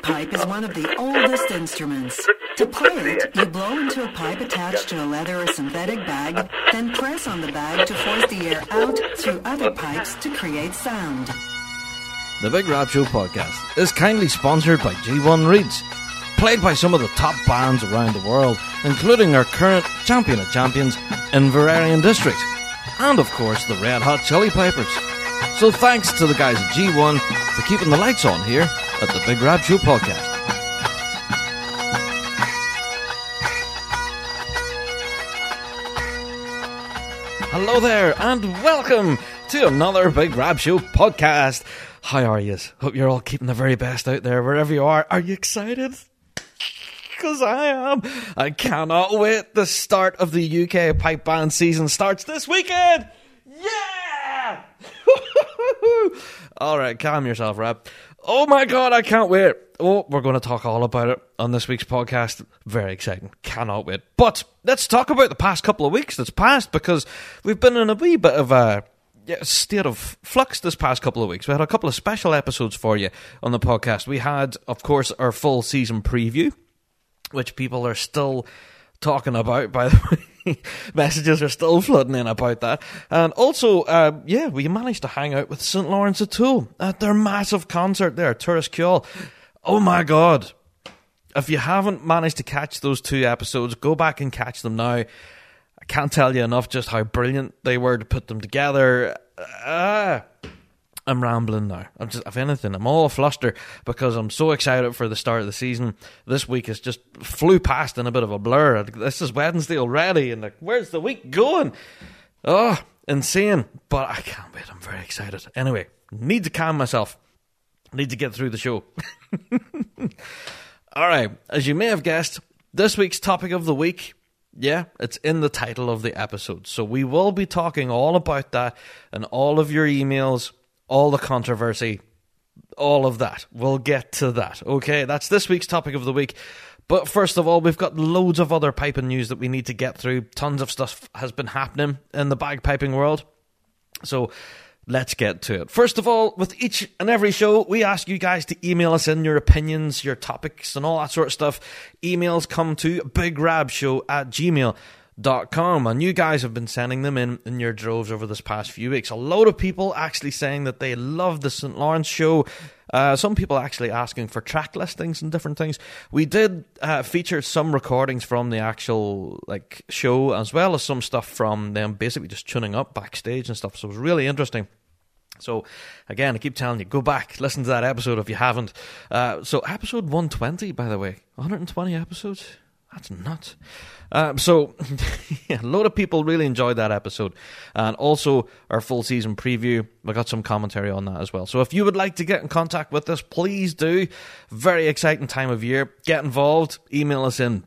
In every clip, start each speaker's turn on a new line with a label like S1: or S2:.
S1: bagpipe is one of the oldest instruments. To play it, you blow into a pipe attached to a leather or synthetic bag, then press on the bag to force the air out through other pipes to create sound.
S2: The Big Rab Show podcast is kindly sponsored by G1 Reeds, played by some of the top bands around the world, including our current champion of champions, Inveraray District, and of course the Red Hot Chili Peppers. So thanks to the guys at G1 for keeping the lights on here at the Big Rab Show podcast. Hello there and welcome to another Big Rab Show podcast. How are you? Hope you're all keeping the very best out there wherever you are. Are you excited? Because I am. I cannot wait. The start of the UK pipe band season starts this weekend. Yeah! Alright, calm yourself, Rab. Oh my god, I can't wait. Oh, we're going to talk all about it on this week's podcast. Very exciting. Cannot wait. But let's talk about the past couple of weeks that's passed, because we've been in a wee bit of a state of flux this past couple of weeks. We had a couple of special episodes for you on the podcast. We had, of course, our full season preview, which people are still talking about, by the way. Messages are still flooding in about that. And also, we managed to hang out with St. Lawrence O'Toole at their massive concert there, Tourist Ceol. Oh my god. If you haven't managed to catch those two episodes, go back and catch them now. I can't tell you enough just how brilliant they were to put them together. I'm rambling now. If anything, I'm all fluster because I'm so excited for the start of the season. This week has just flew past in a bit of a blur. This is Wednesday already, and where's the week going? Oh, insane. But I can't wait. I'm very excited. Anyway, need to calm myself. Need to get through the show. Alright, as you may have guessed, this week's topic of the week, it's in the title of the episode. So we will be talking all about that and all of your emails, all the controversy, all of that. We'll get to that. Okay, that's this week's topic of the week. But first of all, we've got loads of other piping news that we need to get through. Tons of stuff has been happening in the bagpiping world. So let's get to it. First of all, with each and every show, we ask you guys to email us in your opinions, your topics, and all that sort of stuff. Emails come to bigrabshow@gmail.com, and you guys have been sending them in your droves over this past few weeks. A load of people actually saying that they love the St. Lawrence show. Some people actually asking for track listings and different things. We did feature some recordings from the actual show, as well as some stuff from them basically just tuning up backstage and stuff. So it was really interesting. So again, I keep telling you, go back, listen to that episode if you haven't. So episode 120, by the way, 120 episodes. That's nuts. A load of people really enjoyed that episode. And also our full season preview. We got some commentary on that as well. So if you would like to get in contact with us, please do. Very exciting time of year. Get involved. Email us in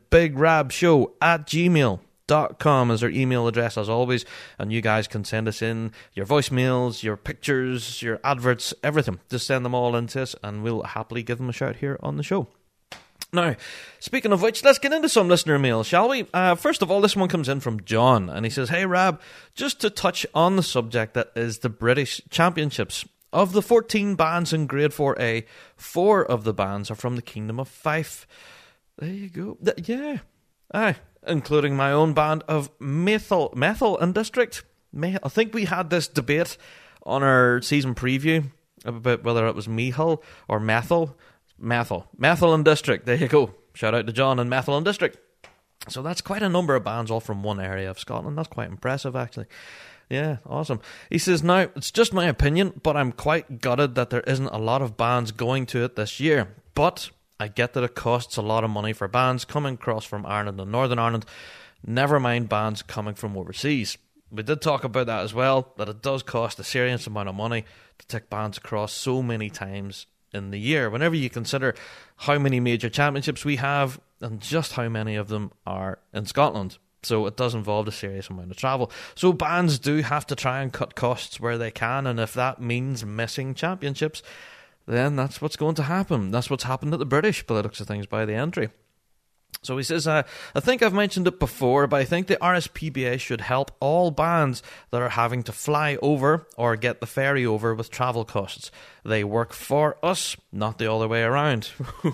S2: bigrabshow@gmail.com is our email address as always. And you guys can send us in your voicemails, your pictures, your adverts, everything. Just send them all in to us and we'll happily give them a shout here on the show. Now, speaking of which, let's get into some listener mail, shall we? First of all, this one comes in from John, and he says, "Hey Rab, just to touch on the subject that is the British Championships. Of the 14 bands in Grade 4A, 4 of the bands are from the Kingdom of Fife." There you go. Including my own band of Methil and District. I think we had this debate on our season preview about whether it was Mehil or Methil. Methil and District, there you go. Shout out to John and Methil and District. So that's quite a number of bands all from one area of Scotland. That's quite impressive, actually. Yeah, awesome. He says, "Now, it's just my opinion, but I'm quite gutted that there isn't a lot of bands going to it this year. But I get that it costs a lot of money for bands coming across from Ireland and Northern Ireland, never mind bands coming from overseas." We did talk about that as well, that it does cost a serious amount of money to take bands across so many times in the year, whenever you consider how many major championships we have and just how many of them are in Scotland. So it does involve a serious amount of travel. So bands do have to try and cut costs where they can, and if that means missing championships, then that's what's going to happen. That's what's happened at the British, by the looks of things, by the entry. So he says, I think I've mentioned it before, but I think the RSPBA should help all bands that are having to fly over or get the ferry over with travel costs. They work for us, not the other way around.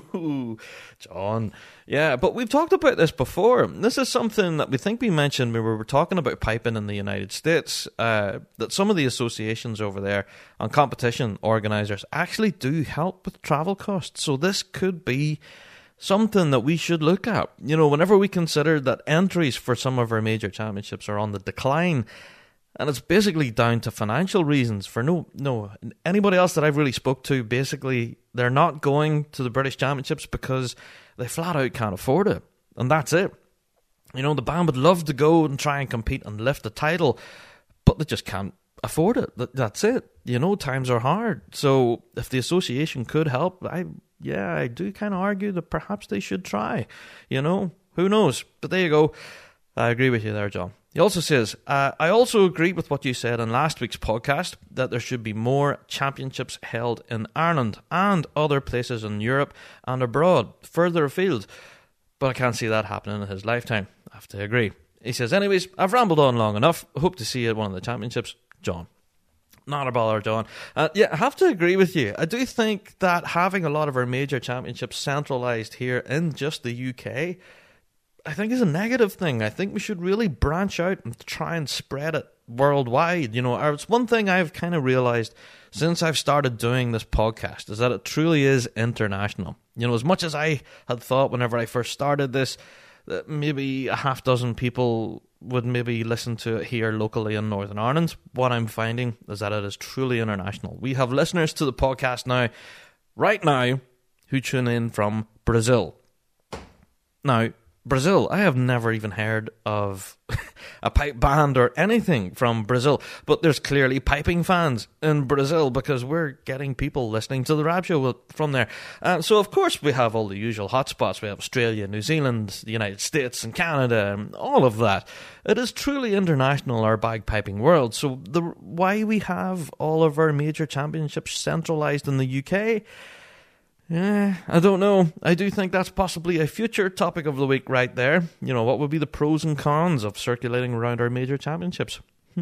S2: John. Yeah, but we've talked about this before. This is something that we think we mentioned when we were talking about piping in the United States, that some of the associations over there and competition organisers actually do help with travel costs. So this could be something that we should look at. You know, whenever we consider that entries for some of our major championships are on the decline, and it's basically down to financial reasons. For no anybody else that I've really spoke to, basically they're not going to the British Championships because they flat out can't afford it, and that's it. You know, the band would love to go and try and compete and lift the title, but they just can't afford it. That's it. You know, times are hard. So if the association could help, I do kind of argue that perhaps they should try. You know, who knows? But there you go. I agree with you there, John. He also says, I also agree with what you said in last week's podcast, that there should be more championships held in Ireland and other places in Europe and abroad, further afield. But I can't see that happening in his lifetime. I have to agree. He says, anyways, I've rambled on long enough. Hope to see you at one of the championships. John. Not a bother, John. I have to agree with you. I do think that having a lot of our major championships centralised here in just the UK, I think is a negative thing. I think we should really branch out and try and spread it worldwide. You know, it's one thing I've kind of realised since I've started doing this podcast is that it truly is international. You know, as much as I had thought whenever I first started this, that maybe a half dozen people would maybe listen to it here locally in Northern Ireland, what I'm finding is that it is truly international. We have listeners to the podcast right now, who tune in from Brazil. Now, Brazil, I have never even heard of a pipe band or anything from Brazil, but there's clearly piping fans in Brazil because we're getting people listening to the Rab Show from there. So of course we have all the usual hotspots. We have Australia, New Zealand, the United States and Canada and all of that. It is truly international, our bagpiping world. So why we have all of our major championships centralised in the UK? Yeah, I don't know. I do think that's possibly a future topic of the week right there. You know, what would be the pros and cons of circulating around our major championships?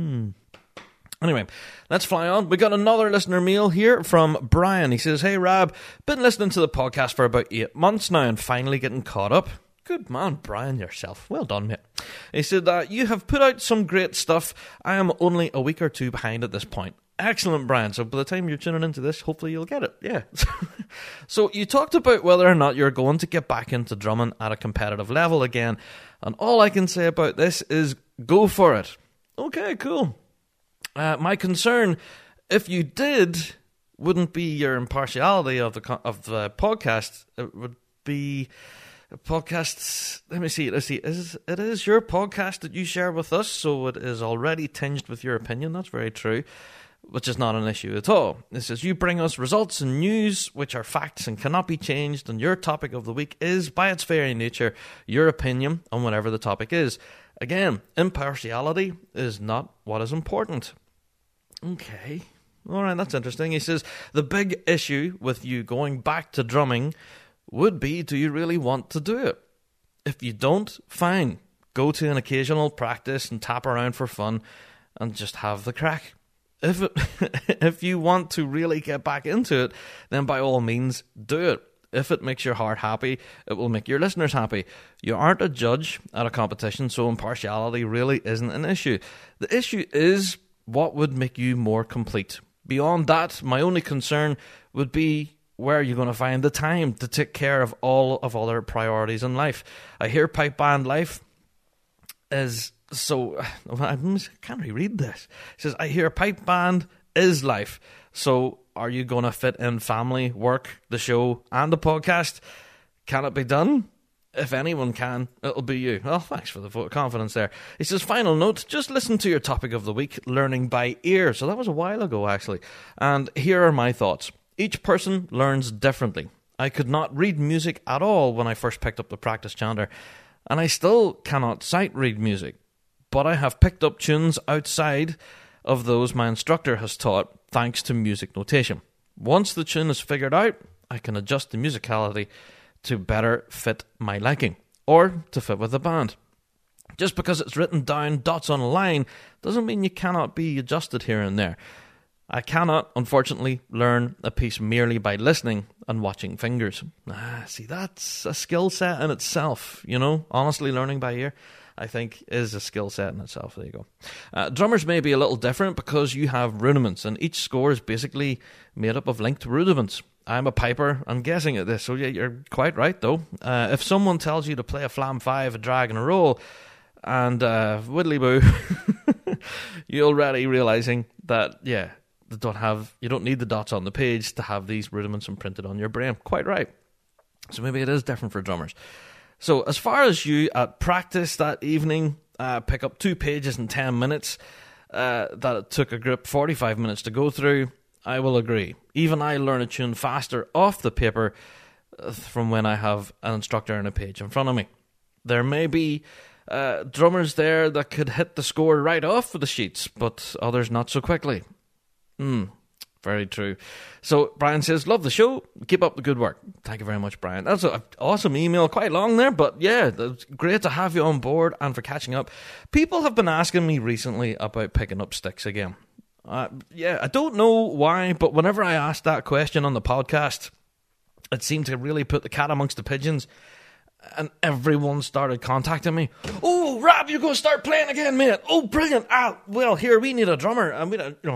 S2: Anyway, let's fly on. We got another listener mail here from Brian. He says, hey Rab, been listening to the podcast for about 8 months now and finally getting caught up. Good man, Brian, yourself. Well done, mate. He said, you have put out some great stuff. I am only a week or two behind at this point. Excellent, Brian. So by the time you're tuning into this, hopefully you'll get it. Yeah. So you talked about whether or not you're going to get back into drumming at a competitive level again. And all I can say about this is go for it. Okay, cool. My concern, if you did, wouldn't be your impartiality of the podcast. It would be podcasts. Let me see. It is your podcast that you share with us, so it is already tinged with your opinion. That's very true. Which is not an issue at all. It says, you bring us results and news which are facts and cannot be changed, and your topic of the week is, by its very nature, your opinion on whatever the topic is. Again, impartiality is not what is important. Okay. Alright, that's interesting. He says, the big issue with you going back to drumming would be, do you really want to do it? If you don't, fine. Go to an occasional practice and tap around for fun and just have the crack. If you want to really get back into it, then by all means do it. If it makes your heart happy, it will make your listeners happy. You aren't a judge at a competition, so impartiality really isn't an issue. The issue is what would make you more complete. Beyond that, my only concern would be where are you going to find the time to take care of all of other priorities in life. I hear pipe band life is... So, I can't reread this. It says, I hear pipe band is life. So, are you going to fit in family, work, the show, and the podcast? Can it be done? If anyone can, it'll be you. Well, thanks for the vote of confidence there. He says, final note, just listen to your topic of the week, learning by ear. So that was a while ago, actually. And here are my thoughts. Each person learns differently. I could not read music at all when I first picked up the practice chanter, and I still cannot sight read music. But I have picked up tunes outside of those my instructor has taught thanks to music notation. Once the tune is figured out, I can adjust the musicality to better fit my liking. or to fit with the band. Just because it's written down dots on a line doesn't mean you cannot be adjusted here and there. I cannot, unfortunately, learn a piece merely by listening and watching fingers. See, that's a skill set in itself, you know. Honestly, learning by ear, I think, is a skill set in itself. There you go. Drummers may be a little different because you have rudiments, and each score is basically made up of linked rudiments. I'm a piper, I'm guessing at this, so yeah, you're quite right, though. If someone tells you to play a flam 5, a drag, and a roll, and widdly boo, you're already realising that, yeah, you don't need the dots on the page to have these rudiments imprinted on your brain. Quite right. So maybe it is different for drummers. So as far as you at practice that evening, pick up 2 pages in 10 minutes, that it took a group 45 minutes to go through, I will agree. Even I learn a tune faster off the paper from when I have an instructor and a page in front of me. There may be drummers there that could hit the score right off of the sheets, but others not so quickly. Very true. So Brian says, love the show, keep up the good work. Thank you very much, Brian. That's an awesome email, quite long there, but yeah, it's great to have you on board and for catching up. People have been asking me recently about picking up sticks again. Yeah, I don't know why, but whenever I asked that question on the podcast, it seemed to really put the cat amongst the pigeons, and everyone started contacting me. Oh, Rob, you're going to start playing again, mate. Oh, brilliant. Well, here, we need a drummer. And we don't,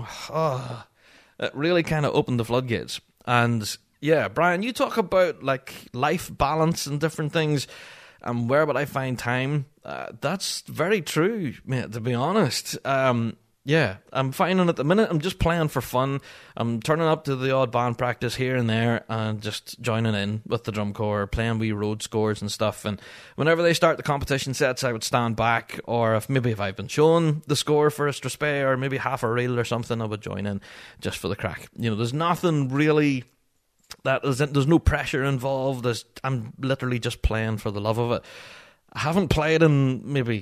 S2: it really kind of opened the floodgates. And yeah, Brian, you talk about like life balance and different things, and where would I find time? That's very true, mate, to be honest. Yeah, I'm finding at the minute I'm just playing for fun. I'm turning up to the odd band practice here and there and just joining in with the drum corps, playing wee road scores and stuff. And whenever they start the competition sets, I would stand back, or if I've been shown the score for a Strathspey or maybe half a reel or something, I would join in just for the crack. You know, there's nothing really there's no pressure involved. I'm literally just playing for the love of it. I haven't played in maybe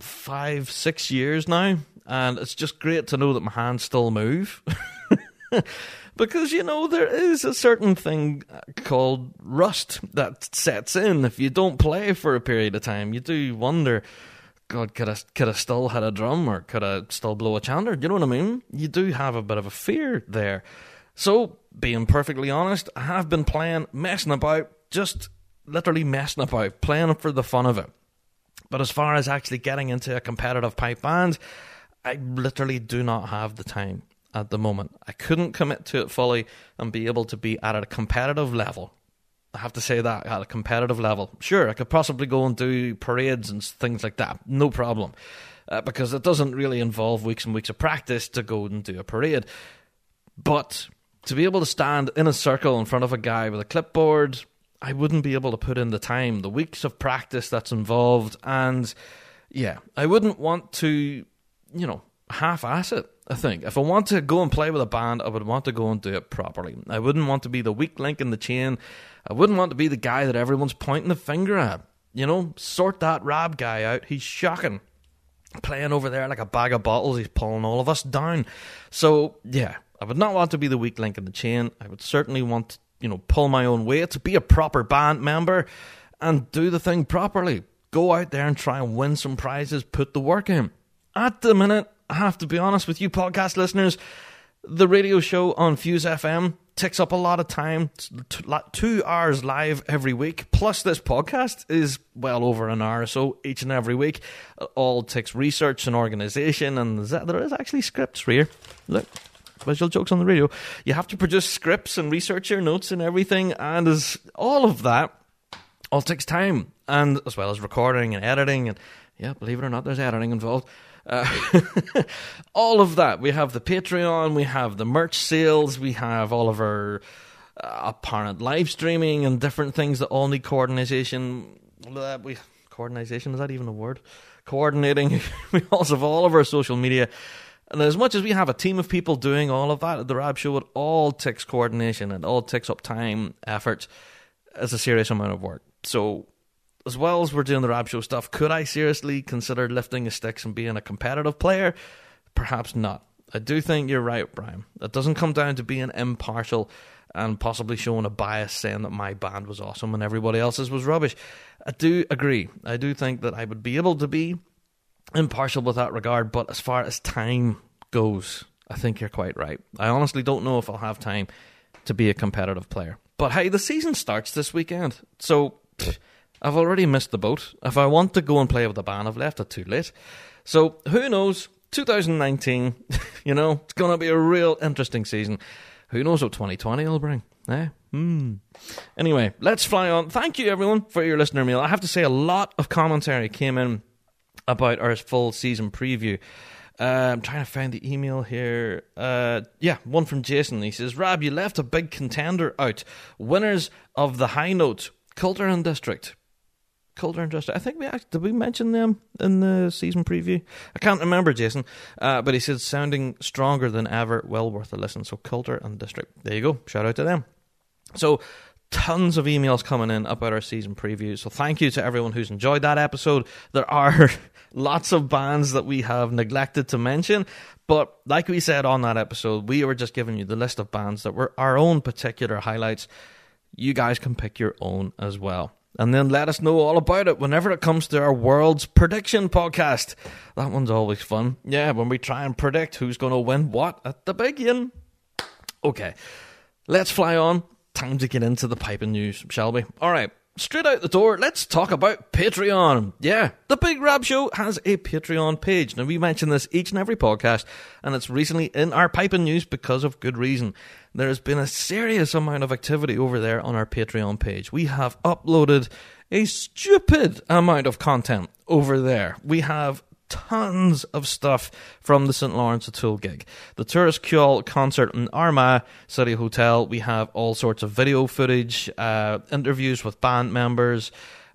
S2: 5-6 years now, and it's just great to know that my hands still move. Because, you know, there is a certain thing called rust that sets in if you don't play for a period of time. You do wonder, God, could I still hit a drum, or could I still blow a chanter? You know what I mean? You do have a bit of a fear there. So, being perfectly honest, I have been playing, messing about, just literally messing about, playing for the fun of it. But as far as actually getting into a competitive pipe band, I literally do not have the time at the moment. I couldn't commit to it fully and be able to be at a competitive level. I have to say that, at a competitive level. Sure, I could possibly go and do parades and things like that, no problem. Because it doesn't really involve weeks and weeks of practice to go and do a parade. But to be able to stand in a circle in front of a guy with a clipboard, I wouldn't be able to put in the time, the weeks of practice that's involved, and yeah, I wouldn't want to, half-ass it, I think. If I want to go and play with a band, I would want to go and do it properly. I wouldn't want to be the weak link in the chain. I wouldn't want to be the guy that everyone's pointing the finger at. Sort that Rab guy out. He's shocking. Playing over there like a bag of bottles, he's pulling all of us down. So, yeah, I would not want to be the weak link in the chain. I would certainly want to, pull my own weight, to be a proper band member and do the thing properly. Go out there and try and win some prizes, put the work in. At the minute, I have to be honest with you podcast listeners, the radio show on Fuse FM takes up a lot of time. It's 2 hours live every week, plus this podcast is well over an hour or so each and every week. It all takes research and organisation, and there is actually scripts here. Look. Visual jokes on the radio. You have to produce scripts and research your notes and everything, and all of that all takes time, and as well as recording and editing, and yeah, believe it or not, there's editing involved. All of that. We have the Patreon, we have the merch sales, we have all of our apparent live streaming and different things that all need coordination. Coordination, is that even a word? Coordinating. We also have all of our social media. And as much as we have a team of people doing all of that at the Rab Show, it all takes coordination, it all takes up time, effort. It's a serious amount of work. So, as well as we're doing the Rab Show stuff, could I seriously consider lifting the sticks and being a competitive player? Perhaps not. I do think you're right, Brian. It doesn't come down to being impartial and possibly showing a bias saying that my band was awesome and everybody else's was rubbish. I do agree. I do think that I would be able to be impartial with that regard, but as far as time goes, I think you're quite right. I honestly don't know if I'll have time to be a competitive player. But hey, the season starts this weekend, so I've already missed the boat. If I want to go and play with the band, I've left it too late. So who knows? 2019, it's going to be a real interesting season. Who knows what 2020 will bring? Anyway, let's fly on. Thank you, everyone, for your listener mail. I have to say, a lot of commentary came in about our full season preview. I'm trying to find the email here. One from Jason. He says, Rab, you left a big contender out. Winners of the high note, Coulter and District. I think did we mention them in the season preview? I can't remember, Jason. But he said, sounding stronger than ever, well worth a listen. So Coulter and District. There you go. Shout out to them. So tons of emails coming in about our season preview. So thank you to everyone who's enjoyed that episode. There are lots of bands that we have neglected to mention. But like we said on that episode, we were just giving you the list of bands that were our own particular highlights. You guys can pick your own as well. And then let us know all about it whenever it comes to our World's Prediction podcast. That one's always fun. Yeah, when we try and predict who's going to win what at the big inn. Okay, let's fly on. Time to get into the piping news, shall we? All right, straight out the door, let's talk about Patreon. Yeah, the Big Rab Show has a Patreon page. Now, we mention this each and every podcast, and it's recently in our piping news because of good reason. There has been a serious amount of activity over there on our Patreon page. We have uploaded a stupid amount of content over there. We have tons of stuff from the St. Lawrence O'Toole gig. The Tourist Cure concert in Armagh City Hotel. We have all sorts of video footage, interviews with band members,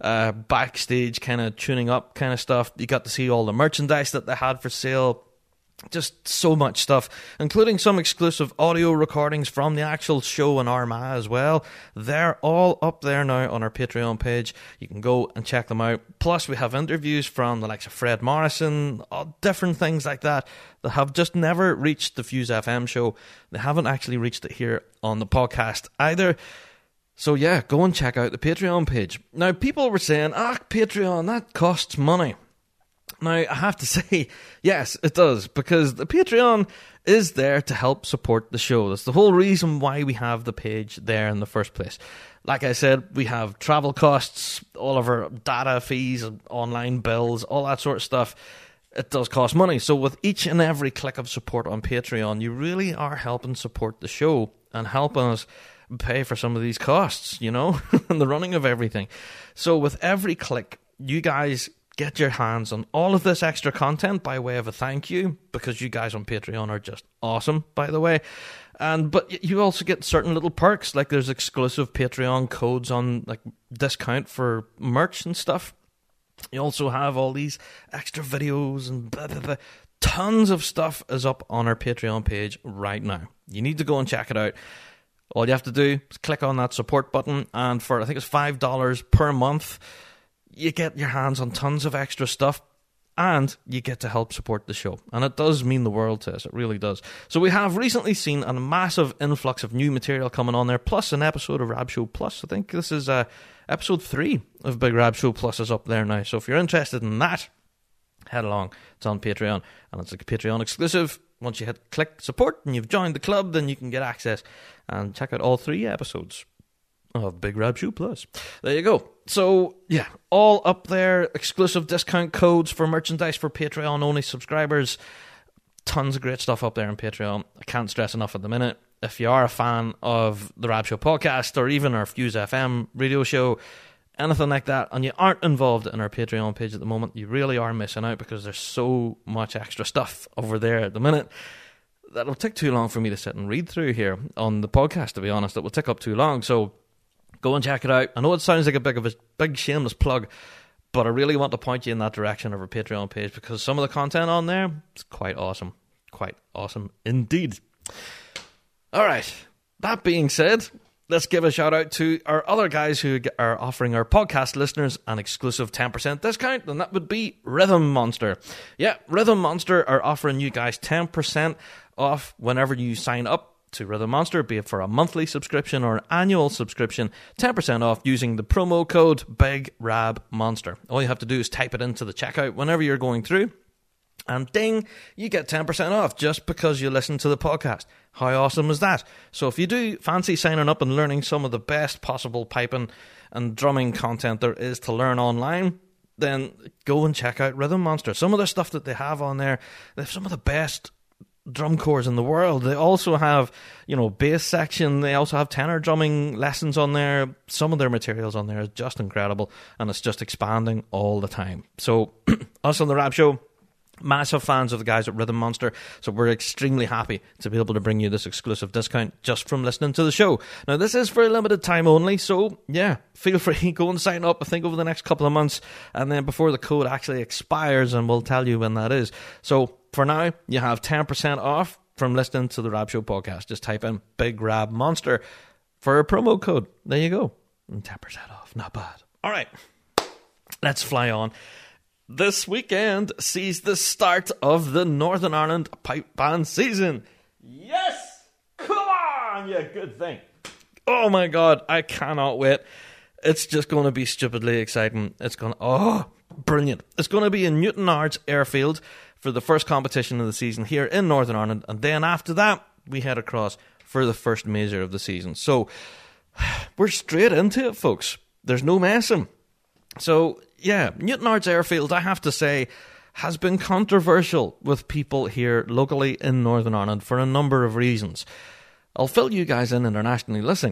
S2: backstage kind of tuning up kind of stuff. You got to see all the merchandise that they had for sale. Just so much stuff, including some exclusive audio recordings from the actual show in Armagh as well. They're all up there now on our Patreon page. You can go and check them out. Plus, we have interviews from the likes of Fred Morrison, different things like that have just never reached the Fuse FM show. They haven't actually reached it here on the podcast either. So yeah, go and check out the Patreon page. Now, people were saying, Patreon, that costs money. Now, I have to say, yes, it does, because the Patreon is there to help support the show. That's the whole reason why we have the page there in the first place. Like I said, we have travel costs, all of our data fees, online bills, all that sort of stuff. It does cost money. So with each and every click of support on Patreon, you really are helping support the show and helping us pay for some of these costs, and the running of everything. So with every click, you guys get your hands on all of this extra content by way of a thank you, because you guys on Patreon are just awesome, by the way. But you also get certain little perks, like there's exclusive Patreon codes on like discount for merch and stuff. You also have all these extra videos and blah, blah, blah. Tons of stuff is up on our Patreon page right now. You need to go and check it out. All you have to do is click on that support button, and for I think it's $5 per month, you get your hands on tons of extra stuff, and you get to help support the show. And it does mean the world to us. It really does. So we have recently seen a massive influx of new material coming on there, plus an episode of Rab Show Plus. I think this is episode 3 of Big Rab Show Plus is up there now. So if you're interested in that, head along. It's on Patreon, and it's a Patreon exclusive. Once you hit click support and you've joined the club, then you can get access and check out all 3 episodes of Big Rab Show Plus. There you go. So, yeah, all up there. Exclusive discount codes for merchandise for Patreon-only subscribers. Tons of great stuff up there on Patreon. I can't stress enough at the minute. If you are a fan of the Rab Show podcast or even our Fuse FM radio show, anything like that, and you aren't involved in our Patreon page at the moment, you really are missing out, because there's so much extra stuff over there at the minute that'll take too long for me to sit and read through here on the podcast, to be honest. It will take up too long, so go and check it out. I know it sounds like a big shameless plug, but I really want to point you in that direction of our Patreon page, because some of the content on there is quite awesome. Quite awesome indeed. Alright, that being said, let's give a shout out to our other guys who are offering our podcast listeners an exclusive 10% discount, and that would be Rhythm Monster. Yeah, Rhythm Monster are offering you guys 10% off whenever you sign up to Rhythm Monster, be it for a monthly subscription or an annual subscription. 10% off using the promo code BIGRABMonster. All you have to do is type it into the checkout whenever you're going through, and ding, you get 10% off just because you listen to the podcast. How awesome is that? So if you do fancy signing up and learning some of the best possible piping and drumming content there is to learn online, then go and check out Rhythm Monster. Some of the stuff that they have on there, they have some of the best drum corps in the world. They also have, bass section. They also have tenor drumming lessons on there. Some of their materials on there is just incredible, and it's just expanding all the time. So us on the Rap Show, massive fans of the guys at Rhythm Monster, so we're extremely happy to be able to bring you this exclusive discount just from listening to the show. Now, this is for a limited time only, so yeah, feel free, go and sign up, I think, over the next couple of months, and then before the code actually expires, and we'll tell you when that is. So for now, you have 10% off from listening to the Rap Show podcast. Just type in Big Rab Monster for a promo code. There you go. And 10% off. Not bad. All right, let's fly on. This weekend sees the start of the Northern Ireland pipe band season. Yes! Come on, you good thing. Oh my God, I cannot wait. It's just going to be stupidly exciting. It's going to, brilliant. It's going to be in Newtownards Airfield for the first competition of the season here in Northern Ireland. And then after that, we head across for the first major of the season. So we're straight into it, folks. There's no messing. So, yeah, Newtownards Airfield, I have to say, has been controversial with people here locally in Northern Ireland for a number of reasons. I'll fill you guys in internationally listening.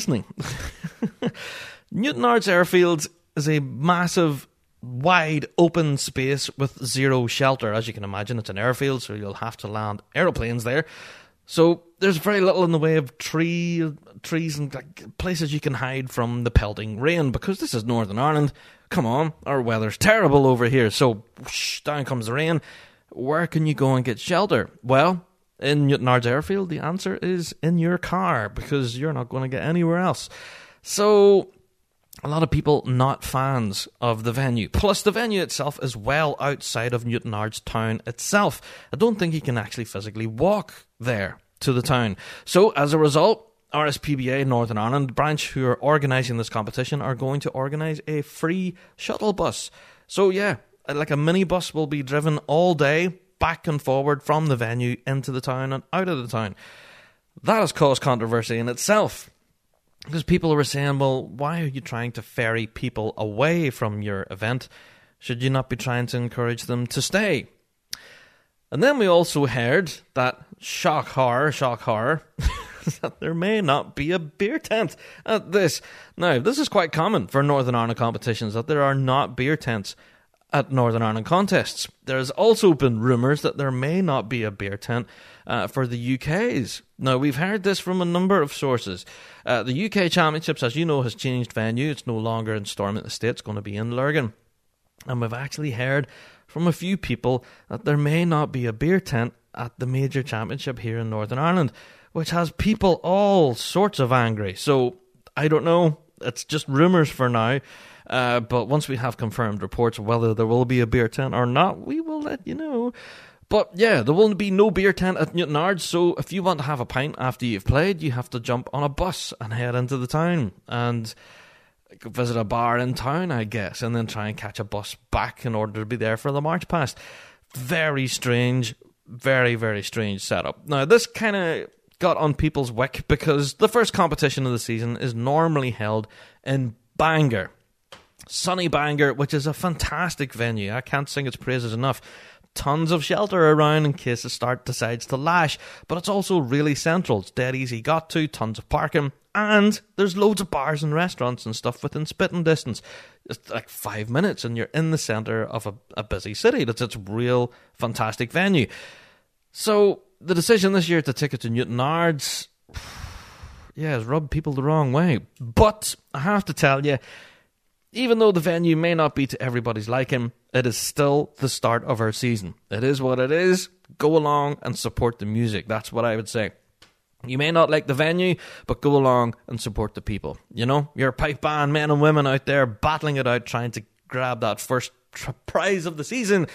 S2: Newtownards Airfield is a massive, wide, open space with zero shelter. As you can imagine, it's an airfield, so you'll have to land aeroplanes there. So there's very little in the way of trees and places you can hide from the pelting rain, because this is Northern Ireland. Come on, our weather's terrible over here. So whoosh, down comes the rain. Where can you go and get shelter? Well, in Newtownards Airfield, the answer is in your car, because you're not going to get anywhere else. So a lot of people not fans of the venue. Plus, the venue itself is well outside of Newtownards town itself. I don't think you can actually physically walk there to the town. So, as a result, RSPBA Northern Ireland branch, who are organising this competition, are going to organise a free shuttle bus. So, yeah, like a minibus will be driven all day, back and forward from the venue into the town and out of the town. That has caused controversy in itself, because people were saying, well, why are you trying to ferry people away from your event? Should you not be trying to encourage them to stay? And then we also heard that, shock horror, that there may not be a beer tent at this. Now, this is quite common for Northern Ireland competitions, that there are not beer tents at Northern Ireland contests. There's also been rumours that there may not be a beer tent for the UK's. Now, we've heard this from a number of sources. The UK Championships, as you know, has changed venue. It's no longer in Stormont Estate. It's going to be in Lurgan. And we've actually heard from a few people that there may not be a beer tent at the major championship here in Northern Ireland, which has people all sorts of angry. So, I don't know. It's just rumours for now. But once we have confirmed reports of whether there will be a beer tent or not, we will let you know. But yeah, there will be no beer tent at Newtownards, so if you want to have a pint after you've played, you have to jump on a bus and head into the town and visit a bar in town, I guess, and then try and catch a bus back in order to be there for the March Past. Very strange, very, very strange setup. Now, this kind of got on people's wick because the first competition of the season is normally held in Bangor. Sunny Bangor, which is a fantastic venue. I can't sing its praises enough. Tons of shelter around in case the start decides to lash, but it's also really central. It's dead easy got to, tons of parking, and there's loads of bars and restaurants and stuff within spitting distance. It's like 5 minutes and you're in the centre of a busy city. It's a real fantastic venue. So the decision this year to take it to Newtownards, has rubbed people the wrong way. But I have to tell you, even though the venue may not be to everybody's liking, it is still the start of our season. It is what it is. Go along and support the music. That's what I would say. You may not like the venue, but go along and support the people. You know, you're a pipe band, men and women out there battling it out, trying to grab that first prize of the season.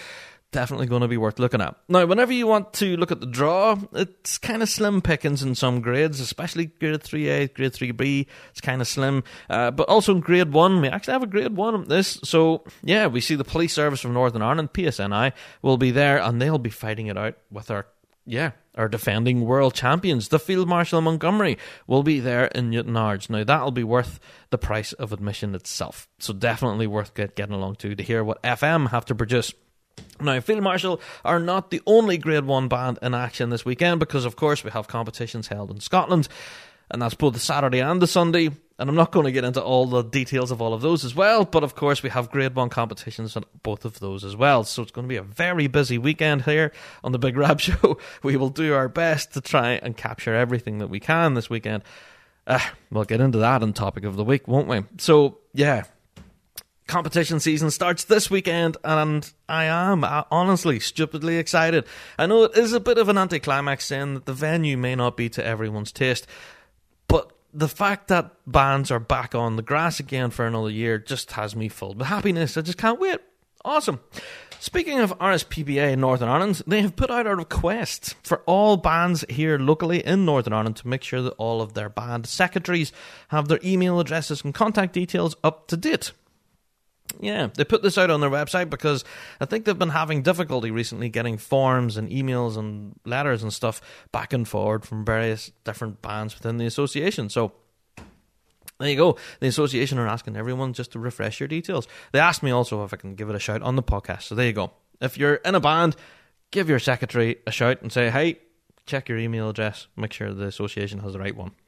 S2: definitely going to be worth looking at. Now, whenever you want to look at the draw, it's kind of slim pickings in some grades, especially grade 3A, grade 3B. It's kind of slim. But also in grade 1, we actually have a grade 1 on this. So, yeah, we see the Police Service of Northern Ireland, PSNI, will be there, and they'll be fighting it out with our defending world champions. The Field Marshal of Montgomery will be there in Newtownards. Now, that'll be worth the price of admission itself. So definitely worth getting along to hear what FM have to produce. Now, Field Marshal are not the only Grade 1 band in action this weekend, because, of course, we have competitions held in Scotland, and that's both the Saturday and the Sunday, and I'm not going to get into all the details of all of those as well, but, of course, we have Grade 1 competitions on both of those as well, so it's going to be a very busy weekend here on the Big Rab Show. We will do our best to try and capture everything that we can this weekend. We'll get into that in Topic of the Week, won't we? So, yeah. Competition season starts this weekend, and I am honestly stupidly excited. I know it is a bit of an anticlimax saying that the venue may not be to everyone's taste, but the fact that bands are back on the grass again for another year just has me filled with happiness. I just can't wait. Awesome. Speaking of RSPBA in Northern Ireland, they have put out a request for all bands here locally in Northern Ireland to make sure that all of their band secretaries have their email addresses and contact details up to date. Yeah, they put this out on their website because I think they've been having difficulty recently getting forms and emails and letters and stuff back and forward from various different bands within the association. So, there you go. The association are asking everyone just to refresh your details. They asked me also if I can give it a shout on the podcast. So, there you go. If you're in a band, give your secretary a shout and say, hey, check your email address. Make sure the association has the right one.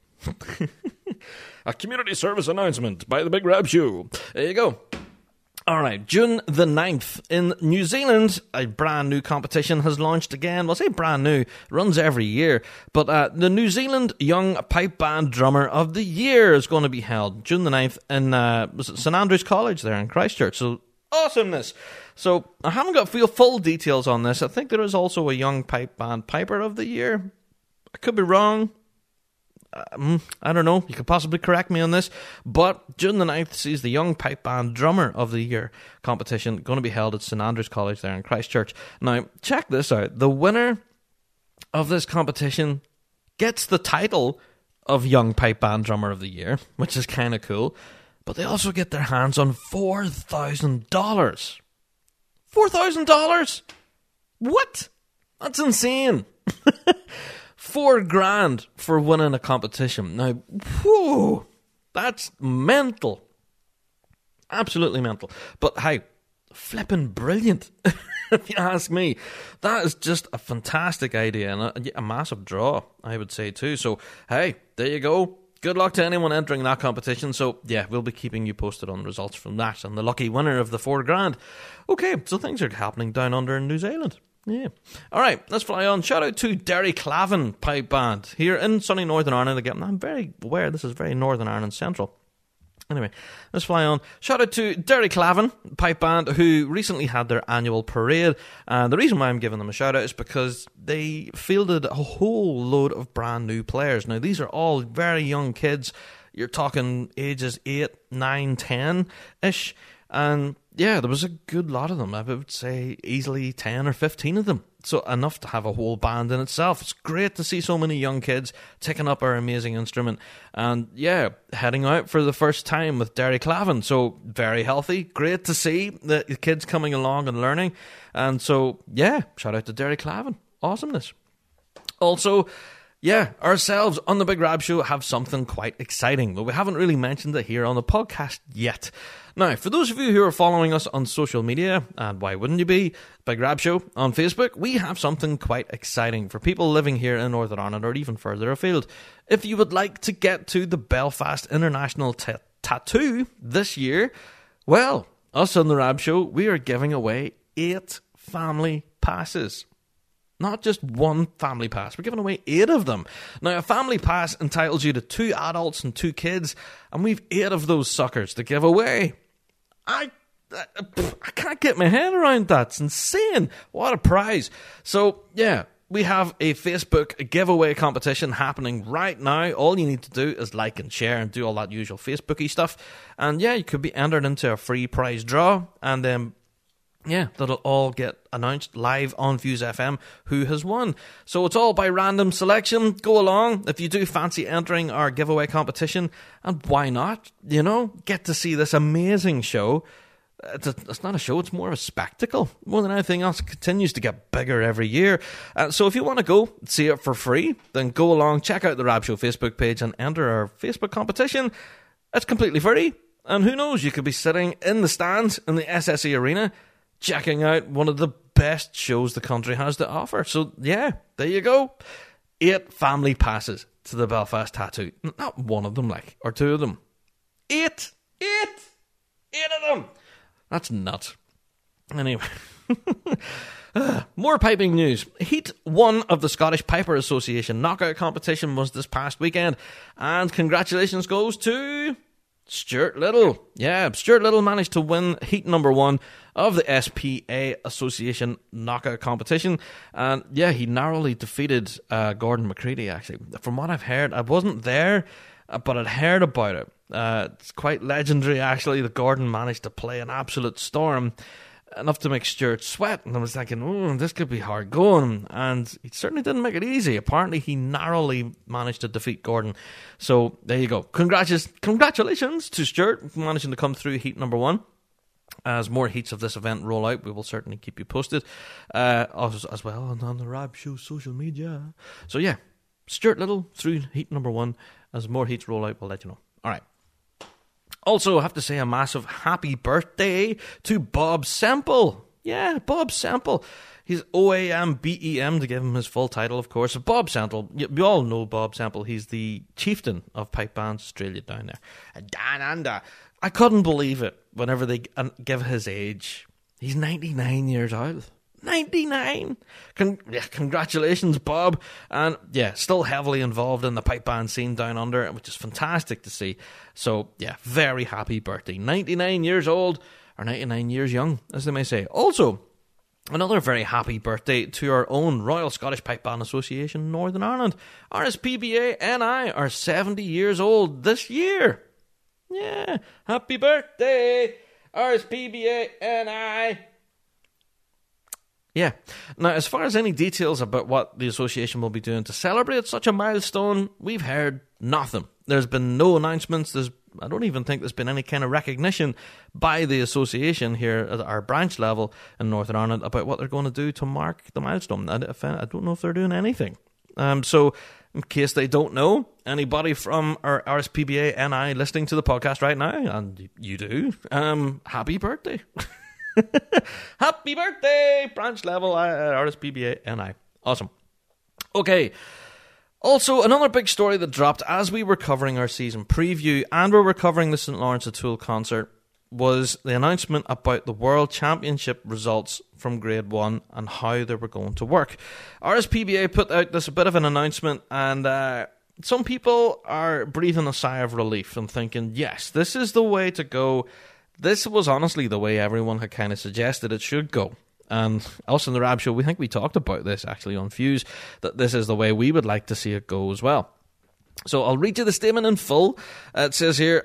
S2: A community service announcement by the Big Rab Show. There you go. Alright, June the 9th in New Zealand, a brand new competition has launched again. Well, I say brand new, runs every year, but the New Zealand Young Pipe Band Drummer of the Year is going to be held June the 9th in was it St Andrews College there in Christchurch. So, awesomeness. So, I haven't got full details on this. I think there is also a Young Pipe Band Piper of the Year. I could be wrong. I don't know, you could possibly correct me on this, but June the 9th sees the Young Pipe Band Drummer of the Year competition going to be held at St Andrews College there in Christchurch. Now, check this out. The winner of this competition gets the title of Young Pipe Band Drummer of the Year, which is kind of cool, but they also get their hands on $4,000. $4,000? What? That's insane. $4,000 for winning a competition. Now, whew, that's mental. Absolutely mental. But hey, flipping brilliant, if you ask me. That is just a fantastic idea and a massive draw, I would say too. So, hey, there you go. Good luck to anyone entering that competition. So, yeah, we'll be keeping you posted on results from that and the lucky winner of the $4,000. Okay, so things are happening down under in New Zealand. Yeah. Alright, let's fly on. Shout out to Derry Clavin Pipe Band here in sunny Northern Ireland again. I'm very aware this is very Northern Ireland central. Anyway, let's fly on. Shout out to Derry Clavin Pipe Band, who recently had their annual parade. And the reason why I'm giving them a shout out is because they fielded a whole load of brand new players. Now, these are all very young kids. You're talking ages 8, 9, 10-ish. And yeah, there was a good lot of them. I would say easily 10 or 15 of them. So enough to have a whole band in itself. It's great to see so many young kids taking up our amazing instrument. And yeah, heading out for the first time with Derry Clavin. So very healthy. Great to see the kids coming along and learning. And so yeah, shout out to Derry Clavin. Awesomeness. Also, yeah, ourselves on the Big Rab Show have something quite exciting, though we haven't really mentioned it here on the podcast yet. Now, for those of you who are following us on social media, and why wouldn't you be, Big Rab Show on Facebook, we have something quite exciting for people living here in Northern Ireland or even further afield. If you would like to get to the Belfast International Tattoo this year, well, us on the Rab Show, we are giving away 8 family passes. Not just one family pass. We're giving away 8 of them. Now, a family pass entitles you to 2 adults and 2 kids, and we've 8 of those suckers to give away. I can't get my head around that. It's insane. What a prize. So, yeah, we have a Facebook giveaway competition happening right now. All you need to do is like and share and do all that usual Facebooky stuff. And, yeah, you could be entered into a free prize draw, and then Yeah, that'll all get announced live on Fuse FM who has won. So it's all by random selection. Go along if you do fancy entering our giveaway competition, and why not? You know, get to see this amazing show. It's not a show, it's more of a spectacle. More than anything else, it continues to get bigger every year. So if you want to go see it for free, then go along, check out the Rab Show Facebook page and enter our Facebook competition. It's completely free. And who knows, you could be sitting in the stands in the SSE Arena checking out one of the best shows the country has to offer. So yeah, there you go. 8 family passes to the Belfast Tattoo. Not one of them, or 2 of them. 8 of them. That's nuts. Anyway. More piping news. Heat 1 of the Scottish Piper Association knockout competition was this past weekend, and congratulations goes to Stuart Little. Yeah, Stuart Little managed to win Heat number 1 of the SPA Association knockout competition, and yeah, he narrowly defeated Gordon McCready, actually. From what I've heard, I wasn't there, but I'd heard about it. It's quite legendary, actually, that Gordon managed to play an absolute storm, enough to make Stuart sweat, and I was thinking, this could be hard going, and he certainly didn't make it easy. Apparently he narrowly managed to defeat Gordon, so there you go. Congratulations to Stuart managing to come through Heat number 1. As more heats of this event roll out, we will certainly keep you posted, as well on the Rab Show social media. So yeah, Stuart Little through Heat number 1. As more heats roll out, we'll let you know. Alright. Also, I have to say a massive happy birthday to Bob Semple. Yeah, Bob Semple. He's OAM-BEM, to give him his full title, of course. Bob Semple, we all know Bob Semple. He's the chieftain of pipe bands Australia down there. Down under. I couldn't believe it whenever they give his age. He's 99 years old. 99! Congratulations, Bob. And yeah, still heavily involved in the pipe band scene down under, which is fantastic to see. So yeah, very happy birthday. 99 years old, or 99 years young, as they may say. Also, another very happy birthday to our own Royal Scottish Pipe Band Association Northern Ireland. RSPBA NI are 70 years old this year. Yeah, happy birthday, RSPBA NI. Yeah. Now, as far as any details about what the association will be doing to celebrate such a milestone, we've heard nothing. There's been no announcements. I don't even think there's been any kind of recognition by the association here at our branch level in Northern Ireland about what they're going to do to mark the milestone. I don't know if they're doing anything. So, in case they don't know, anybody from our RSPBA NI listening to the podcast right now, and you do, happy birthday. Happy birthday, branch level RSPBA NI. Awesome. Okay. Also, another big story that dropped as we were covering our season preview and we were covering the St. Lawrence O'Toole concert was the announcement about the World Championship results from Grade 1 and how they were going to work. RSPBA put out this a bit of an announcement, and some people are breathing a sigh of relief and thinking, yes, this is the way to go. This was honestly the way everyone had kind of suggested it should go. And us in the Rab Show, we think we talked about this actually on Fuse, that this is the way we would like to see it go as well. So I'll read you the statement in full. It says here,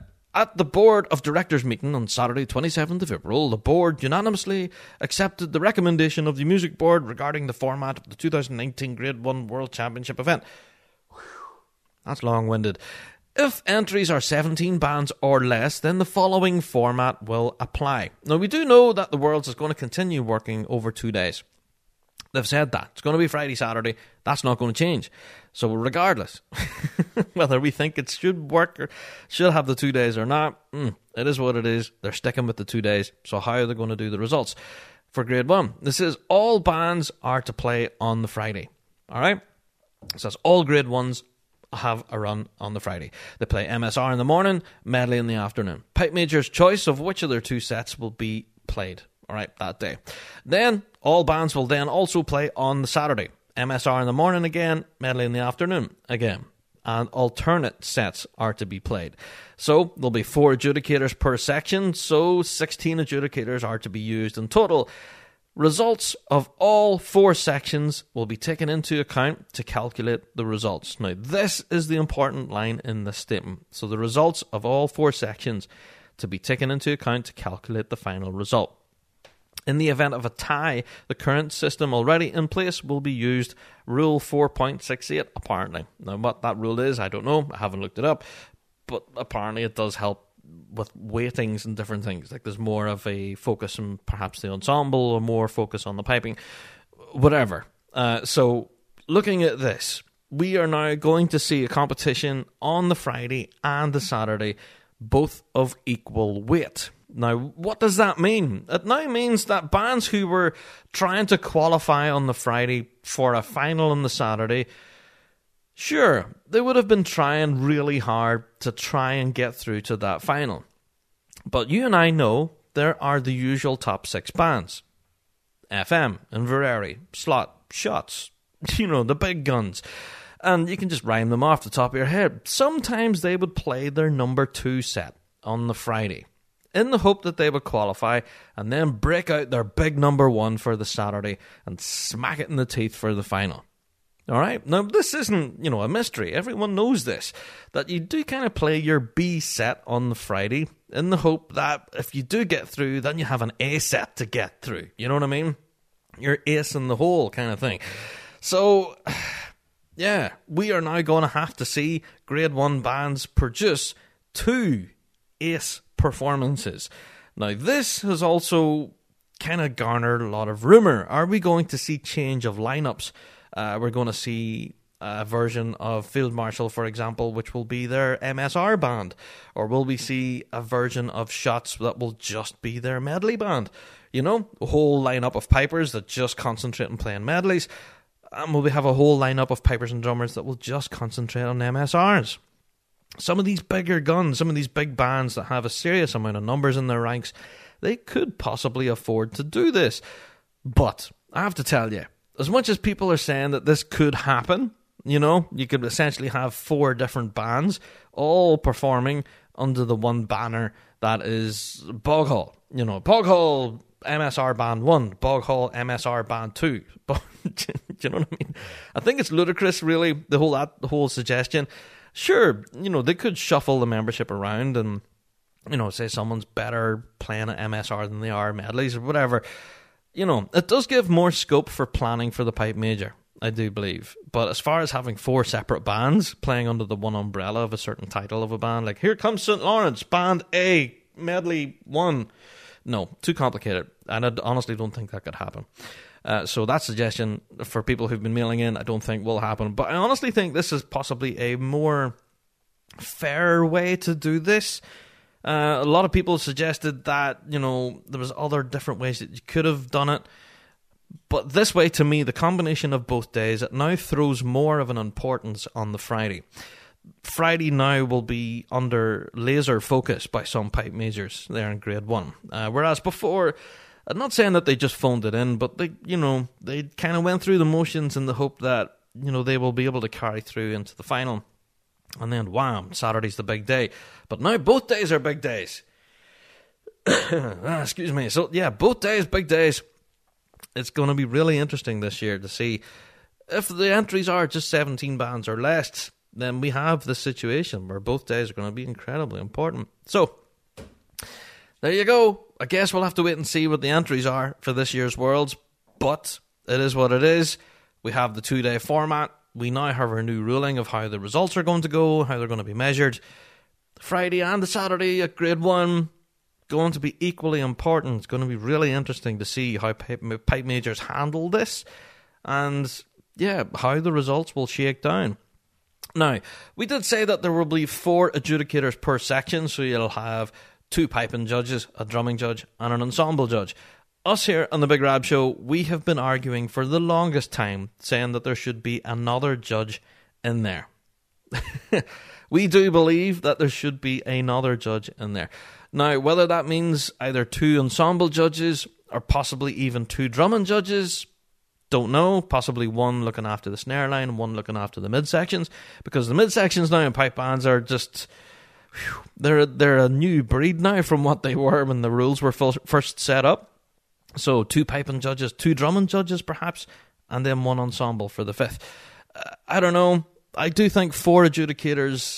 S2: at the Board of Directors meeting on Saturday 27th of April, the Board unanimously accepted the recommendation of the Music Board regarding the format of the 2019 Grade 1 World Championship event. Whew, that's long-winded. If entries are 17 bands or less, then the following format will apply. Now, we do know that the Worlds is going to continue working over 2 days. They've said that. It's going to be Friday, Saturday. That's not going to change. So regardless, whether we think it should work or should have the 2 days or not, it is what it is. They're sticking with the 2 days. So how are they going to do the results? For Grade 1, this is all bands are to play on the Friday. All right? So that's all Grade 1s have a run on the Friday. They play MSR in the morning, medley in the afternoon. Pipe Major's choice of which of their 2 sets will be played, all right, that day. Then, all bands will then also play on the Saturday. MSR in the morning again, medley in the afternoon again. And alternate sets are to be played. So, there'll be 4 adjudicators per section, so 16 adjudicators are to be used in total. Results of all 4 sections will be taken into account to calculate the results. Now, this is the important line in this statement. So, the results of all 4 sections to be taken into account to calculate the final result. In the event of a tie, the current system already in place will be used, Rule 4.68, apparently. Now, what that rule is, I don't know. I haven't looked it up. But apparently it does help with weightings and different things. Like there's more of a focus on perhaps the ensemble or more focus on the piping. Whatever. So, looking at this, we are now going to see a competition on the Friday and the Saturday, both of equal weight. Now, what does that mean? It now means that bands who were trying to qualify on the Friday for a final on the Saturday, sure, they would have been trying really hard to try and get through to that final. But you and I know there are the usual top 6 bands. FM, Inverary, Slot, Shots, the big guns. And you can just rhyme them off the top of your head. Sometimes they would play their number 2 set on the Friday, in the hope that they would qualify and then break out their big number 1 for the Saturday and smack it in the teeth for the final. All right? Now, this isn't, a mystery. Everyone knows this, that you do kind of play your B set on the Friday in the hope that if you do get through, then you have an A set to get through. You know what I mean? You're ace in the hole kind of thing. So, yeah, we are now going to have to see Grade 1 bands produce 2 ace performances. Now, this has also kind of garnered a lot of rumour. Are we going to see change of lineups? We're going to see a version of Field Marshal, for example, which will be their MSR band. Or will we see a version of Shots that will just be their medley band? A whole lineup of pipers that just concentrate on playing medleys. And will we have a whole lineup of pipers and drummers that will just concentrate on MSRs? Some of these bigger guns, some of these big bands that have a serious amount of numbers in their ranks, they could possibly afford to do this. But I have to tell you, as much as people are saying that this could happen, you could essentially have 4 different bands all performing under the one banner that is Bog Hall. Bog Hall MSR Band 1, Bog Hall MSR Band 2. Do you know what I mean? I think it's ludicrous, really, the whole suggestion. Sure, they could shuffle the membership around and, say someone's better playing at MSR than they are medleys or whatever. It does give more scope for planning for the pipe major, I do believe. But as far as having 4 separate bands playing under the one umbrella of a certain title of a band, like Here Comes St. Lawrence, Band A, Medley 1. No, too complicated. And I honestly don't think that could happen. So that suggestion for people who've been mailing in, I don't think will happen. But I honestly think this is possibly a more fair way to do this. A lot of people suggested that, there was other different ways that you could have done it. But this way, to me, the combination of both days, it now throws more of an importance on the Friday. Friday now will be under laser focus by some pipe majors there in Grade 1. Whereas before, I'm not saying that they just phoned it in, but they kind of went through the motions in the hope that, they will be able to carry through into the final. And then, wham, Saturday's the big day. But now both days are big days. Excuse me. So, yeah, both days, big days. It's going to be really interesting this year to see if the entries are just 17 bands or less. Then we have this situation where both days are going to be incredibly important. So, there you go. I guess we'll have to wait and see what the entries are for this year's Worlds. But it is what it is. We have the 2-day format. We now have our new ruling of how the results are going to go, how they're going to be measured. Friday and the Saturday at Grade 1 going to be equally important. It's going to be really interesting to see how pipe majors handle this and, how the results will shake down. Now, we did say that there will be 4 adjudicators per section, so you'll have 2 piping judges, a drumming judge, and an ensemble judge. Us here on the Big Rab Show, we have been arguing for the longest time, saying that there should be another judge in there. We do believe that there should be another judge in there. Now, whether that means either 2 ensemble judges or possibly even 2 drumming judges, don't know. Possibly one looking after the snare line and one looking after the midsections, because the midsections now in pipe bands are just... They're a new breed now from what they were when the rules were first set up. So 2 piping judges, 2 drumming judges perhaps, and then 1 ensemble for the 5th. I don't know. I do think 4 adjudicators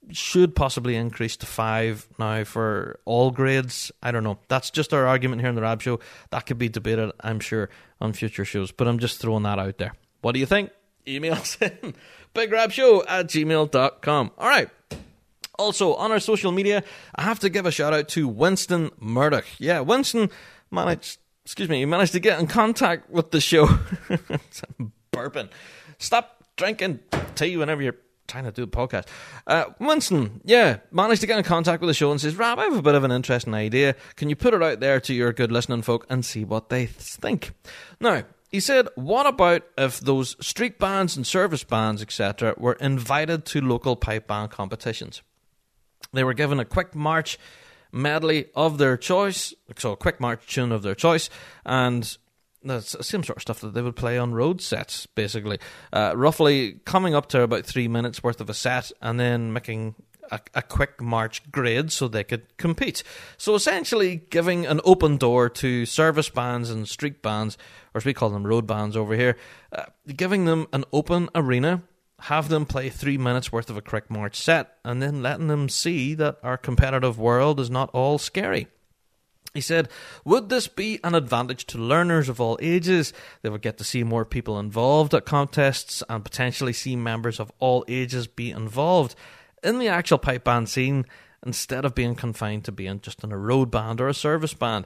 S2: should possibly increase to 5 now for all grades. I don't know. That's just our argument here in the Rab Show. That could be debated, I'm sure, on future shows. But I'm just throwing that out there. What do you think? Email us in bigrabshow@gmail.com. All right. Also, on our social media, I have to give a shout out to Winston Murdoch. Yeah, Winston managed to get in contact with the show. I'm burping. Stop drinking tea whenever you're trying to do a podcast. Winston, managed to get in contact with the show and says, Rab, I have a bit of an interesting idea. Can you put it out there to your good listening folk and see what they think? Now, he said, what about if those street bands and service bands, etc., were invited to local pipe band competitions? They were given a quick march medley of their choice, so a quick march tune of their choice, and that's the same sort of stuff that they would play on road sets, basically. Roughly coming up to about 3 minutes worth of a set, and then making a quick march grade so they could compete. So essentially giving an open door to service bands and street bands, or as we call them, road bands over here, giving them an open arena, have them play 3 minutes worth of a quick march set, and then letting them see that our competitive world is not all scary. He said, would this be an advantage to learners of all ages? They would get to see more people involved at contests and potentially see members of all ages be involved in the actual pipe band scene instead of being confined to being just in a road band or a service band.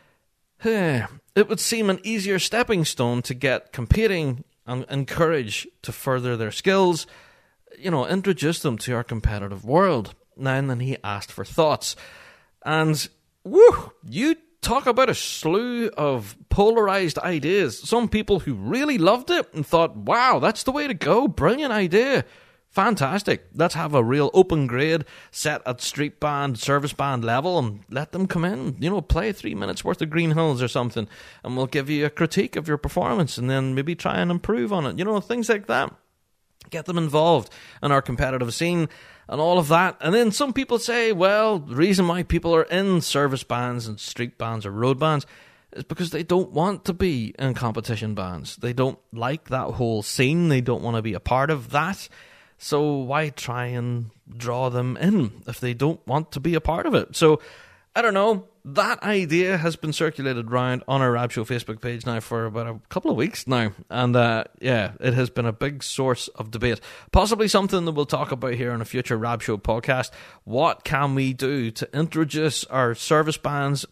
S2: It would seem an easier stepping stone to get competing and encourage to further their skills, introduce them to our competitive world. Now and then he asked for thoughts. And woo, you talk about a slew of polarized ideas. Some people who really loved it and thought, wow, that's the way to go. Brilliant idea. Fantastic. Let's have a real open grade set at street band, service band level and let them come in, play 3 minutes worth of Green Hills or something, and we'll give you a critique of your performance and then maybe try and improve on it. Things like that. Get them involved in our competitive scene and all of that. And then some people say, well, the reason why people are in service bands and street bands or road bands is because they don't want to be in competition bands. They don't like that whole scene. They don't want to be a part of that. So why try and draw them in if they don't want to be a part of it? So, I don't know. That idea has been circulated around on our Rab Show Facebook page now for about a couple of weeks now. And it has been a big source of debate. Possibly something that we'll talk about here on a future Rab Show podcast. What can we do to introduce our service bands,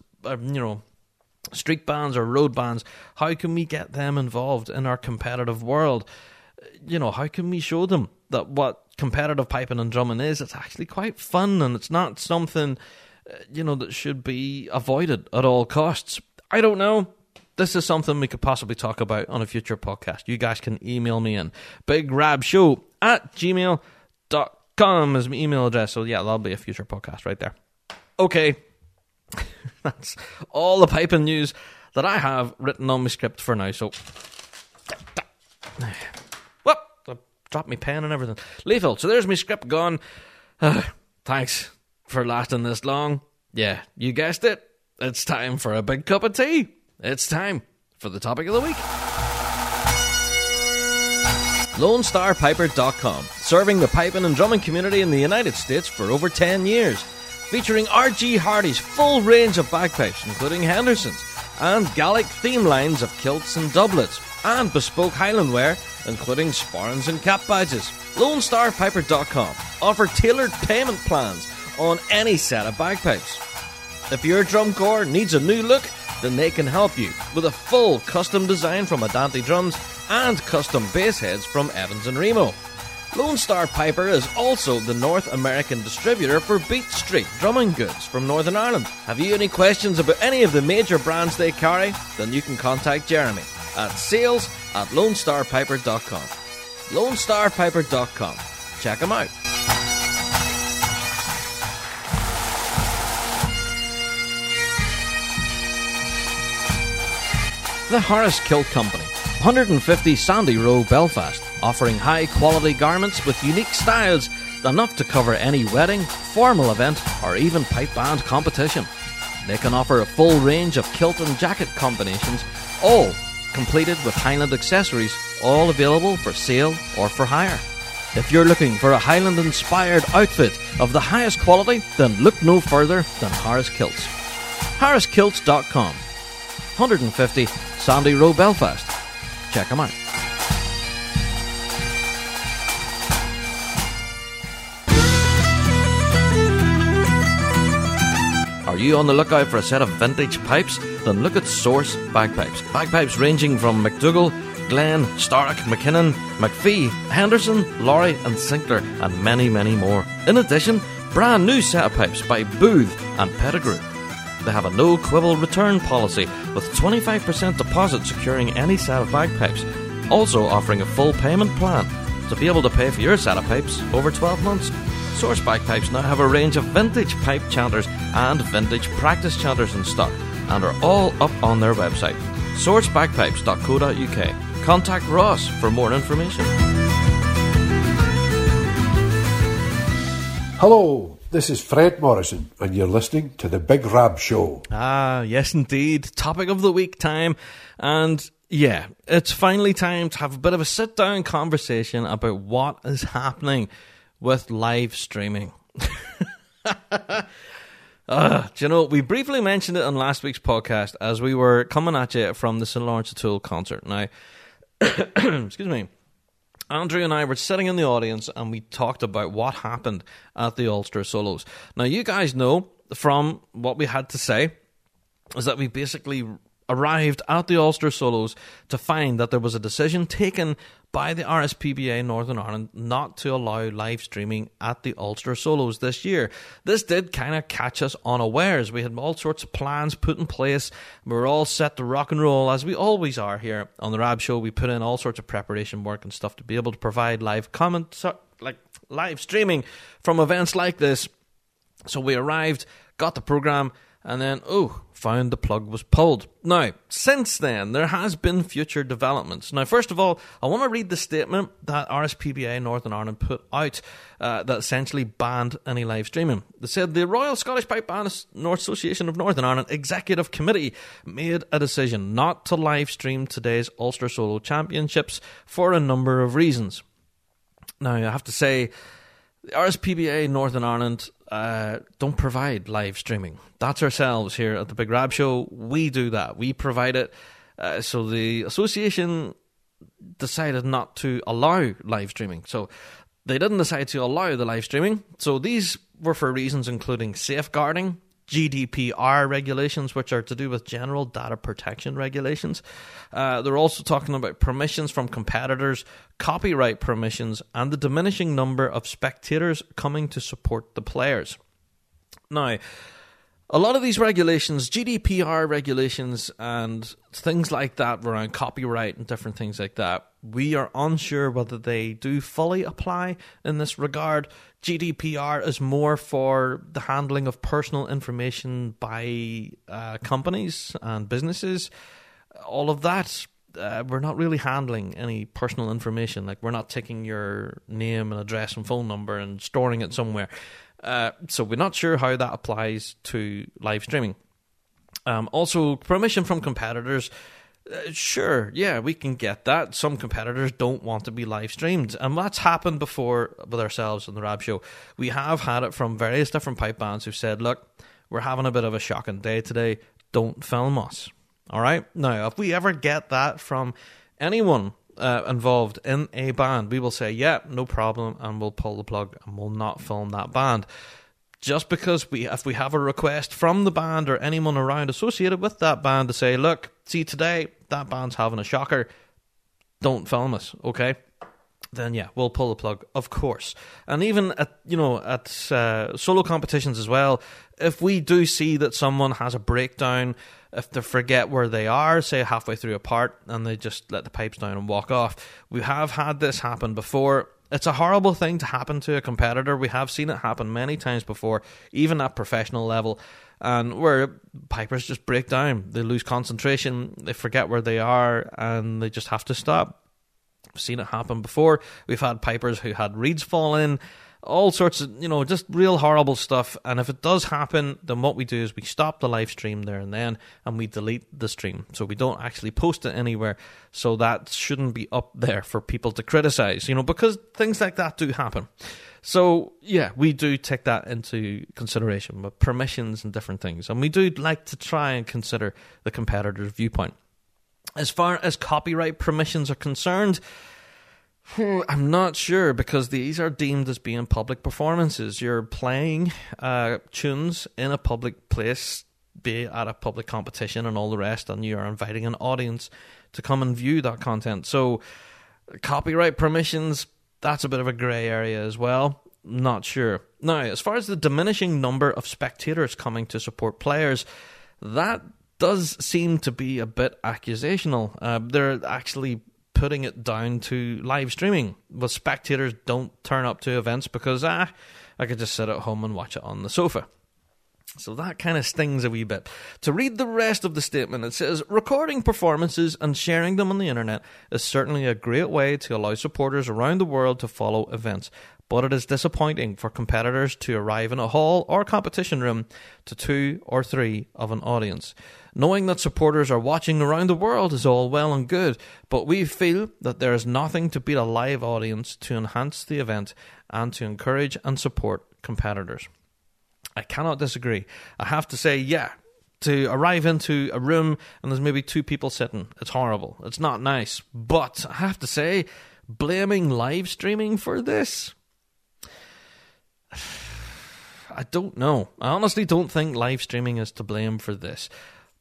S2: street bands or road bands? How can we get them involved in our competitive world? How can we show them that what competitive piping and drumming is, it's actually quite fun and it's not something, that should be avoided at all costs. I don't know. This is something we could possibly talk about on a future podcast. You guys can email me in. bigrabshow@gmail.com is my email address. So yeah, that'll be a future podcast right there. Okay. That's all the piping news that I have written on my script for now. So dropped my pen and everything. Lethal. So there's my script gone. Thanks for lasting this long. Yeah, you guessed it. It's time for a big cup of tea. It's time for the topic of the week. LoneStarPiper.com, serving the piping and drumming community in the United States for over 10 years. Featuring R.G. Hardy's full range of bagpipes, including Henderson's, and Gaelic theme lines of kilts and doublets, and bespoke Highland wear, including sporrans and cap badges. LoneStarPiper.com offer tailored payment plans on any set of bagpipes. If your drum corps needs a new look, then they can help you with a full custom design from Adante Drums and custom bass heads from Evans and Remo. Lone Star Piper is also the North American distributor for Beat Street drumming goods from Northern Ireland. Have you any questions about any of the major brands they carry? Then you can contact Jeremy at sales@LoneStarPiper.com. LoneStarPiper.com. Check them out. The Harris Kilt Company, 150 Sandy Row, Belfast, offering high-quality garments with unique styles enough to cover any wedding, formal event, or even pipe band competition. They can offer a full range of kilt and jacket combinations, all completed with Highland accessories, all available for sale or for hire. If you're looking for a Highland-inspired outfit of the highest quality, then look no further than Harris Kilts. HarrisKilts.com, 150 Sandy Row, Belfast. Check them out. Are you on the lookout for a set of vintage pipes? Then look at Source Bagpipes. Bagpipes ranging from McDougall, Glen, Starrick, McKinnon, McPhee, Henderson, Laurie and Sinclair, and many, many more. In addition, brand new set of pipes by Booth and Pettigrew. They have a no-quibble return policy with 25% deposit securing any set of bagpipes, also offering a full payment plan to be able to pay for your set of pipes over 12 months. Source Bagpipes now have a range of vintage pipe chanters and vintage practice chanters in stock and are all up on their website, sourcebagpipes.co.uk. Contact Ross for more information.
S3: Hello, this is Fred Morrison, and you're listening to The Big Rab Show.
S2: Ah, yes indeed. Topic of the week time. And yeah, it's finally time to have a bit of a sit-down conversation about what is happening with live streaming. Do you know, we briefly mentioned it on last week's podcast as we were coming at you from the St. Lawrence O'Toole concert. Now, excuse me, Andrew and I were sitting in the audience and we talked about what happened at the Ulster Solos. Now, you guys know from what we had to say is that we basically arrived at the Ulster Solos to find that there was a decision taken by the RSPBA Northern Ireland not to allow live streaming at the Ulster Solos this year. This did kind of catch us unawares. We had all sorts of plans put in place. We were all set to rock and roll, as we always are here on the Rab Show. We put in all sorts of preparation work and stuff to be able to provide live comment, like live streaming from events like this. So we arrived, got the programme, and then, found the plug was pulled. Now, since then, there has been future developments. Now, first of all, I want to read the statement that RSPBA Northern Ireland put out that essentially banned any live streaming. They said, the Royal Scottish Pipe Band Association of Northern Ireland Executive Committee made a decision not to live stream today's Ulster Solo Championships for a number of reasons. Now, I have to say, the RSPBA Northern Ireland don't provide live streaming. That's ourselves here at the Big Rab Show. We do that. We provide it. So the association decided not to allow live streaming. So they didn't decide to allow the live streaming. So these were for reasons including safeguarding, GDPR regulations, which are to do with general data protection regulations. They're also talking about permissions from competitors, copyright permissions, and the diminishing number of spectators coming to support the players. Now, a lot of these regulations, GDPR regulations and things like that around copyright and different things like that, we are unsure whether they do fully apply in this regard. GDPR is more for the handling of personal information by companies and businesses. All of that, we're not really handling any personal information. Like, we're not taking your name and address and phone number and storing it somewhere. So we're not sure how that applies to live streaming. Also, permission from competitors. Sure, yeah, we can get that. Some competitors don't want to be live streamed, and that's happened before with ourselves on the Rab Show. We have had it from various different pipe bands who've said, look, we're having a bit of a shocking day today, don't film us. All right? Now, if we ever get that from anyone involved in a band, we will say, yeah, no problem, and we'll pull the plug and we'll not film that band. Just because if we have a request from the band or anyone around associated with that band to say, look, see, today that band's having a shocker, don't film us, okay? Then yeah, we'll pull the plug, of course. And even at solo competitions as well, if we do see that someone has a breakdown, if they forget where they are, say halfway through a part, and they just let the pipes down and walk off, we have had this happen before. It's a horrible thing to happen to a competitor. We have seen it happen many times before, even at professional level, and where pipers just break down. They lose concentration, they forget where they are, and they just have to stop. I've seen it happen before. We've had pipers who had reeds fall in, all sorts of, just real horrible stuff. And if it does happen, then what we do is we stop the live stream there and then, and we delete the stream. So we don't actually post it anywhere. So that shouldn't be up there for people to criticize, because things like that do happen. So, yeah, we do take that into consideration with permissions and different things. And we do like to try and consider the competitor's viewpoint. As far as copyright permissions are concerned, I'm not sure, because these are deemed as being public performances. You're playing tunes in a public place, be it at a public competition and all the rest, and you are inviting an audience to come and view that content. So, copyright permissions, that's a bit of a grey area as well. Not sure. Now, as far as the diminishing number of spectators coming to support players, that does seem to be a bit accusational. They're actually putting it down to live streaming. Well, spectators don't turn up to events because, I could just sit at home and watch it on the sofa. So that kind of stings a wee bit. To read the rest of the statement, it says, recording performances and sharing them on the internet is certainly a great way to allow supporters around the world to follow events. But it is disappointing for competitors to arrive in a hall or competition room to 2 or 3 of an audience. Knowing that supporters are watching around the world is all well and good, but we feel that there is nothing to beat a live audience to enhance the event and to encourage and support competitors. I cannot disagree. I have to say, yeah, to arrive into a room and there's maybe 2 people sitting, it's horrible. It's not nice. But I have to say, blaming live streaming for this, I don't know. I honestly don't think live streaming is to blame for this.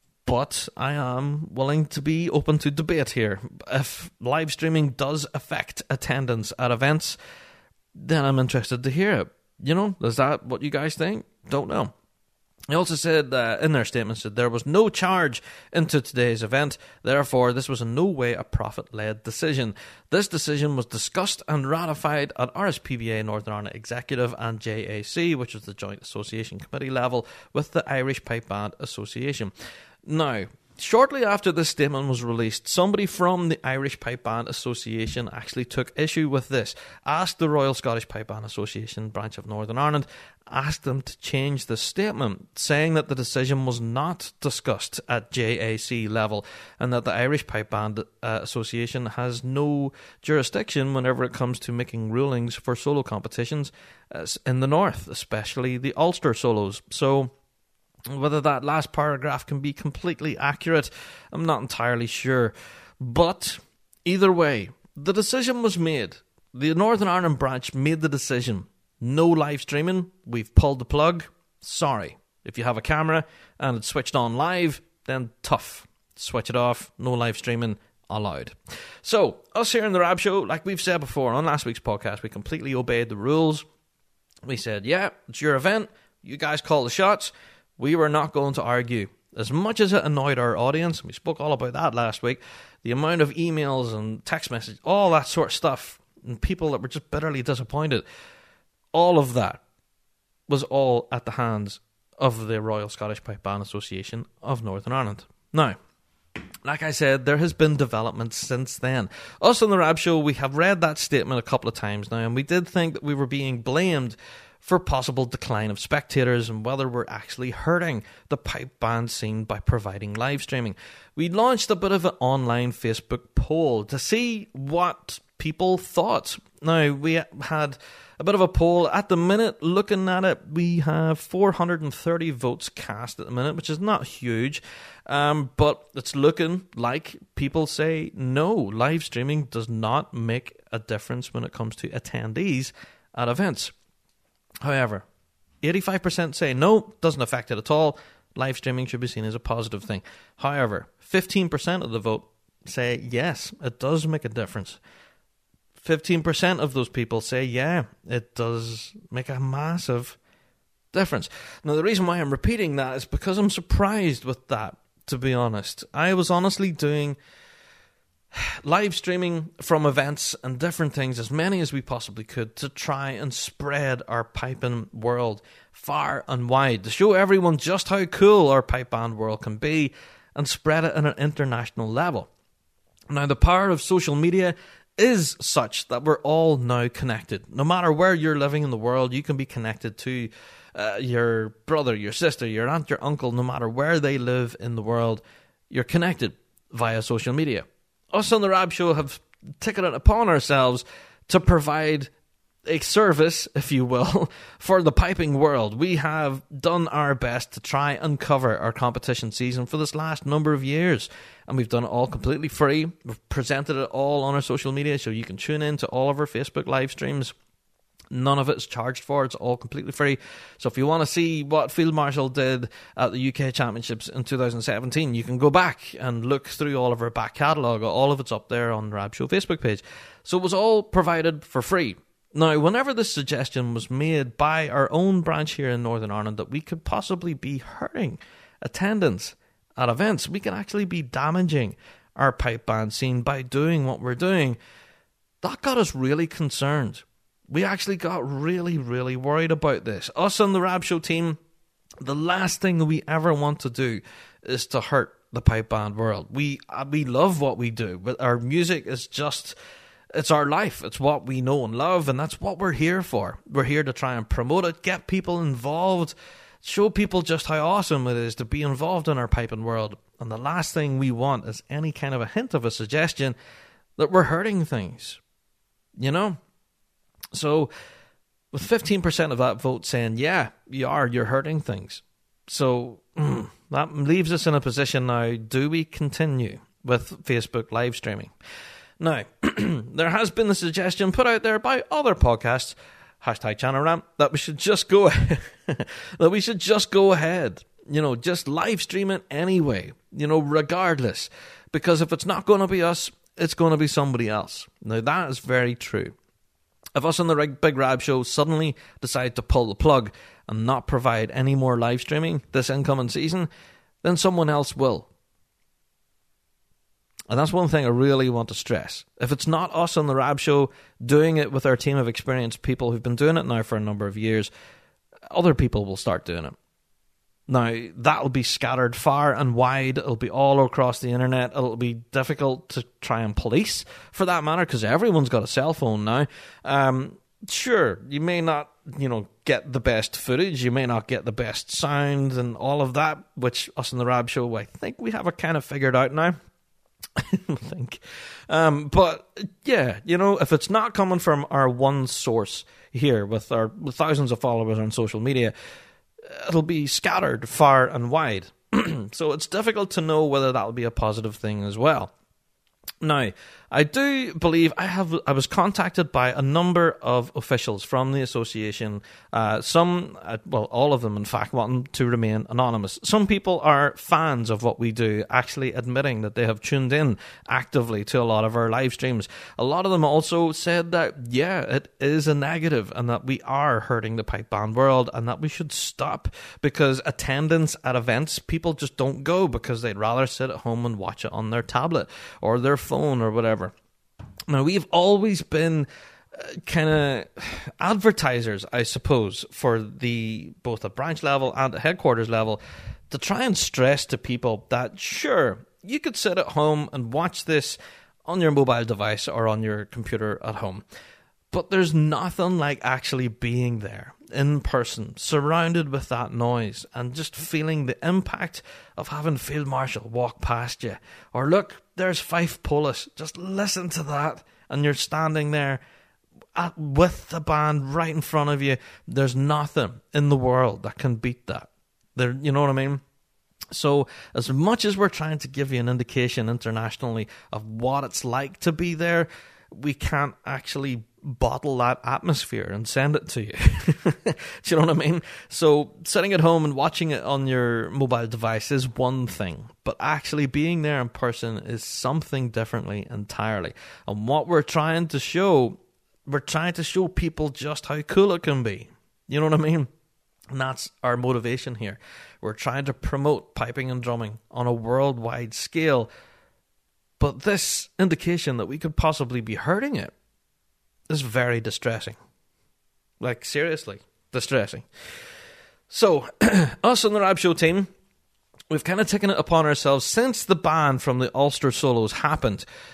S2: But I am willing to be open to debate here. If live streaming does affect attendance at events, then I'm interested to hear it. Is that what you guys think? Don't know. They also said in their statements that there was no charge into today's event. Therefore, this was in no way a profit-led decision. This decision was discussed and ratified at RSPBA Northern Ireland Executive and JAC, which is the Joint Association Committee level, with the Irish Pipe Band Association. Now, shortly after this statement was released, somebody from the Irish Pipe Band Association actually took issue with this, asked the Royal Scottish Pipe Band Association branch of Northern Ireland, asked them to change the statement, saying that the decision was not discussed at JAC level and that the Irish Pipe Band Association has no jurisdiction whenever it comes to making rulings for solo competitions in the North, especially the Ulster solos. So, whether that last paragraph can be completely accurate, I'm not entirely sure. But either way, the decision was made. The Northern Ireland branch made the decision. No live streaming. We've pulled the plug. Sorry. If you have a camera and it's switched on live, then tough. Switch it off. No live streaming allowed. So, us here in the Rab Show, like we've said before on last week's podcast, we completely obeyed the rules. We said, yeah, it's your event. You guys call the shots. We were not going to argue. As much as it annoyed our audience, and we spoke all about that last week, the amount of emails and text messages, all that sort of stuff, and people that were just bitterly disappointed, all of that was all at the hands of the Royal Scottish Pipe Band Association of Northern Ireland. Now, like I said, there has been development since then. Us on the Rab Show, we have read that statement a couple of times now, and we did think that we were being blamed for possible decline of spectators and whether we're actually hurting the pipe band scene by providing live streaming. We launched a bit of an online Facebook poll to see what people thought. Now, we had a bit of a poll. At the minute, looking at it, we have 430 votes cast at the minute, which is not huge, but it's looking like people say no, live streaming does not make a difference when it comes to attendees at events. However, 85% say no, doesn't affect it at all. Live streaming should be seen as a positive thing. However, 15% of the vote say yes, it does make a difference. 15% of those people say yeah, it does make a massive difference. Now, the reason why I'm repeating that is because I'm surprised with that, to be honest. I was honestly doing live streaming from events and different things, as many as we possibly could, to try and spread our piping world far and wide, to show everyone just how cool our pipe band world can be and spread it on an international level. Now, the power of social media is such that we're all now connected. No matter where you're living in the world, you can be connected to your brother, your sister, your aunt, your uncle. No matter where they live in the world, you're connected via social media. Us on the Rab Show have taken it upon ourselves to provide a service, if you will, for the piping world. We have done our best to try and cover our competition season for this last number of years, and we've done it all completely free. We've presented it all on our social media, so you can tune in to all of our Facebook live streams. None of it's charged for. It's all completely free. So if you want to see what Field Marshal did at the UK Championships in 2017, you can go back and look through all of our back catalogue. All of it's up there on the Rab Show Facebook page. So it was all provided for free. Now, whenever this suggestion was made by our own branch here in Northern Ireland that we could possibly be hurting attendance at events, we could actually be damaging our pipe band scene by doing what we're doing, that got us really concerned. We actually got really, really worried about this. Us on the Rab Show team, the last thing we ever want to do is to hurt the pipe band world. We love what we do, but our music is just... it's our life. It's what we know and love, and that's what we're here for. We're here to try and promote it, get people involved, show people just how awesome it is to be involved in our piping world. And the last thing we want is any kind of a hint of a suggestion that we're hurting things. You know? So, with 15% of that vote saying, yeah, you're hurting things. So, that leaves us in a position now, do we continue with Facebook live streaming? Now, there has been the suggestion put out there by other podcasts, #ChannelRant, that we should just go ahead, just live stream it anyway, regardless. Because if it's not going to be us, it's going to be somebody else. Now, that is very true. If us on the Big Rab Show suddenly decide to pull the plug and not provide any more live streaming this incoming season, then someone else will. And that's one thing I really want to stress. If it's not us on the Rab Show doing it with our team of experienced people who've been doing it now for a number of years, other people will start doing it. Now, that'll be scattered far and wide. It'll be all across the internet. It'll be difficult to try and police, for that matter, because everyone's got a cell phone now. Sure, you may not, get the best footage. You may not get the best sound and all of that, which us on the Rab Show, I think we have it kind of figured out now. I think. But yeah, if it's not coming from our one source here with thousands of followers on social media, it'll be scattered far and wide. So it's difficult to know whether that'll be a positive thing as well. Now, I do believe I was contacted by a number of officials from the association, all of them, in fact, wanting to remain anonymous. Some people are fans of what we do, actually admitting that they have tuned in actively to a lot of our live streams. A lot of them also said that, yeah, it is a negative and that we are hurting the pipe band world and that we should stop, because attendance at events, people just don't go because they'd rather sit at home and watch it on their tablet or their phone or whatever. Now, we've always been kind of advertisers, I suppose, for both the branch level and the headquarters level, to try and stress to people that, sure, you could sit at home and watch this on your mobile device or on your computer at home, but there's nothing like actually being there in person, surrounded with that noise, and just feeling the impact of having Field Marshal walk past you. Or look, there's Fife Police. Just listen to that, and you're standing there with the band right in front of you. There's nothing in the world that can beat that. You know what I mean? So as much as we're trying to give you an indication internationally of what it's like to be there, we can't actually bottle that atmosphere and send it to you. Do you know what I mean? So sitting at home and watching it on your mobile device is one thing, but actually being there in person is something differently entirely. And what we're trying to show people just how cool it can be. You know what I mean? And that's our motivation here. We're trying to promote piping and drumming on a worldwide scale. But this indication that we could possibly be hurting it is very distressing. Like, seriously, distressing. So, us on the Rab Show team, we've kind of taken it upon ourselves since the ban from the Ulster Solos happened.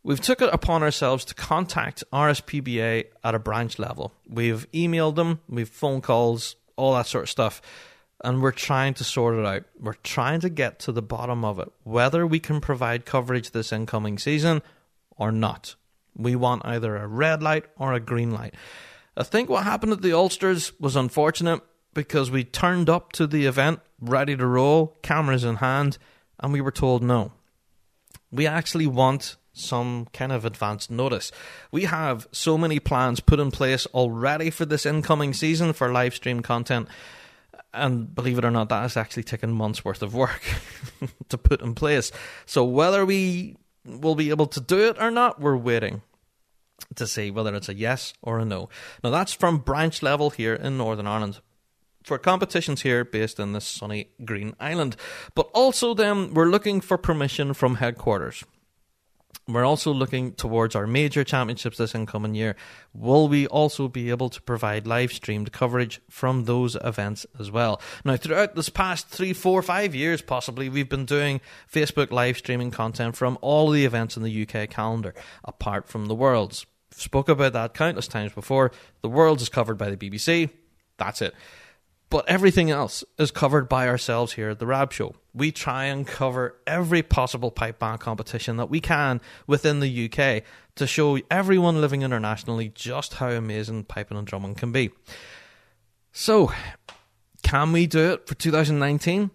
S2: we've took it upon ourselves to contact RSPBA at a branch level. We've emailed them, we've phone calls, all that sort of stuff, and we're trying to sort it out. We're trying to get to the bottom of it, whether we can provide coverage this incoming season or not. We want either a red light or a green light. I think what happened at the Ulsters was unfortunate because we turned up to the event ready to roll, cameras in hand, and we were told no. We actually want some kind of advance notice. We have so many plans put in place already for this incoming season for live stream content, and believe it or not, that has actually taken months worth of work to put in place. So whether we will be able to do it or not, we're waiting to see whether it's a yes or a no. Now that's from branch level here in Northern Ireland, for competitions here based in this sunny green island. But also then we're looking for permission from headquarters. We're also looking towards our major championships this incoming year. Will we also be able to provide live streamed coverage from those events as well? Now, throughout this past 3, 4, 5 years possibly, we've been doing Facebook live streaming content from all the events in the UK calendar, apart from the Worlds. Spoke about that countless times before. The Worlds is covered by the BBC. That's it. But everything else is covered by ourselves here at the Rab Show. We try and cover every possible pipe band competition that we can within the UK to show everyone living internationally just how amazing piping and drumming can be. So, can we do it for 2019?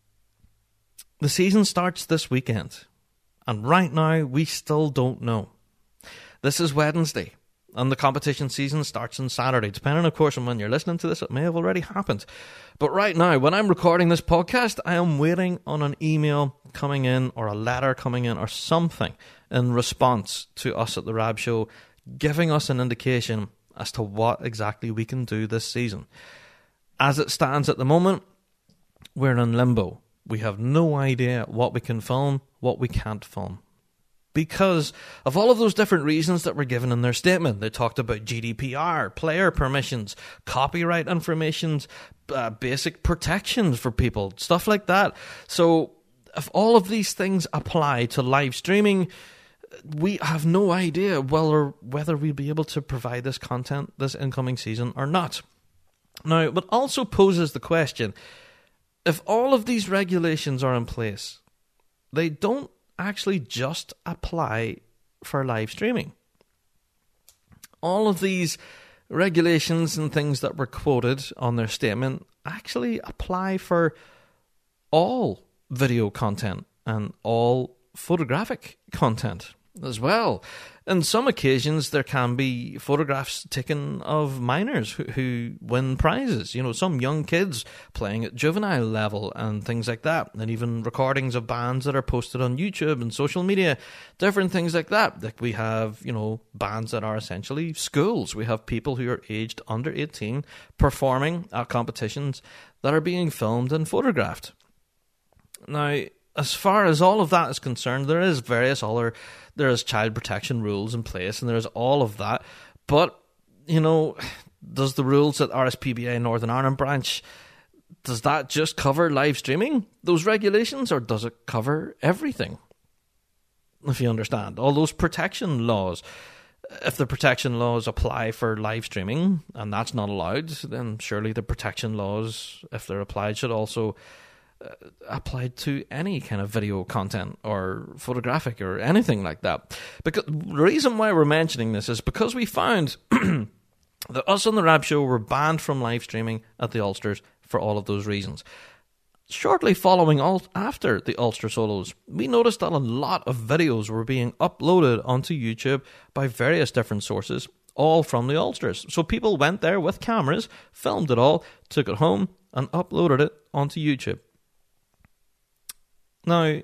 S2: The season starts this weekend, and right now we still don't know. This is Wednesday, and the competition season starts on Saturday. Depending, of course, on when you're listening to this, it may have already happened. But right now, when I'm recording this podcast, I am waiting on an email coming in or a letter coming in or something in response to us at the Rab Show, giving us an indication as to what exactly we can do this season. As it stands at the moment, we're in limbo. We have no idea what we can film, what we can't film, because of all of those different reasons that were given in their statement. They talked about GDPR, player permissions, copyright information, basic protections for people, stuff like that. So if all of these things apply to live streaming, we have no idea whether we'll be able to provide this content this incoming season or not. Now, it also poses the question, if all of these regulations are in place, they don't actually just apply for live streaming. All of these regulations and things that were quoted on their statement actually apply for all video content and all photographic content as well. On some occasions, there can be photographs taken of minors who win prizes. You know, some young kids playing at juvenile level and things like that. And even recordings of bands that are posted on YouTube and social media, different things like that. Like we have, you know, bands that are essentially schools. We have people who are aged under 18 performing at competitions that are being filmed and photographed. Now, as far as all of that is concerned, there is child protection rules in place, and there's all of that. But, you know, does the rules at RSPBA Northern Ireland branch, does that just cover live streaming, those regulations, or does it cover everything? If you understand, all those protection laws. If the protection laws apply for live streaming, and that's not allowed, then surely the protection laws, if they're applied, should also applied to any kind of video content or photographic or anything like that. Because the reason why we're mentioning this is because we found that us on the Rab Show were banned from live streaming at the Ulsters for all of those reasons. Shortly following after the Ulster solos, we noticed that a lot of videos were being uploaded onto YouTube by various different sources, all from the Ulsters. So people went there with cameras, filmed it all, took it home and uploaded it onto YouTube. Now,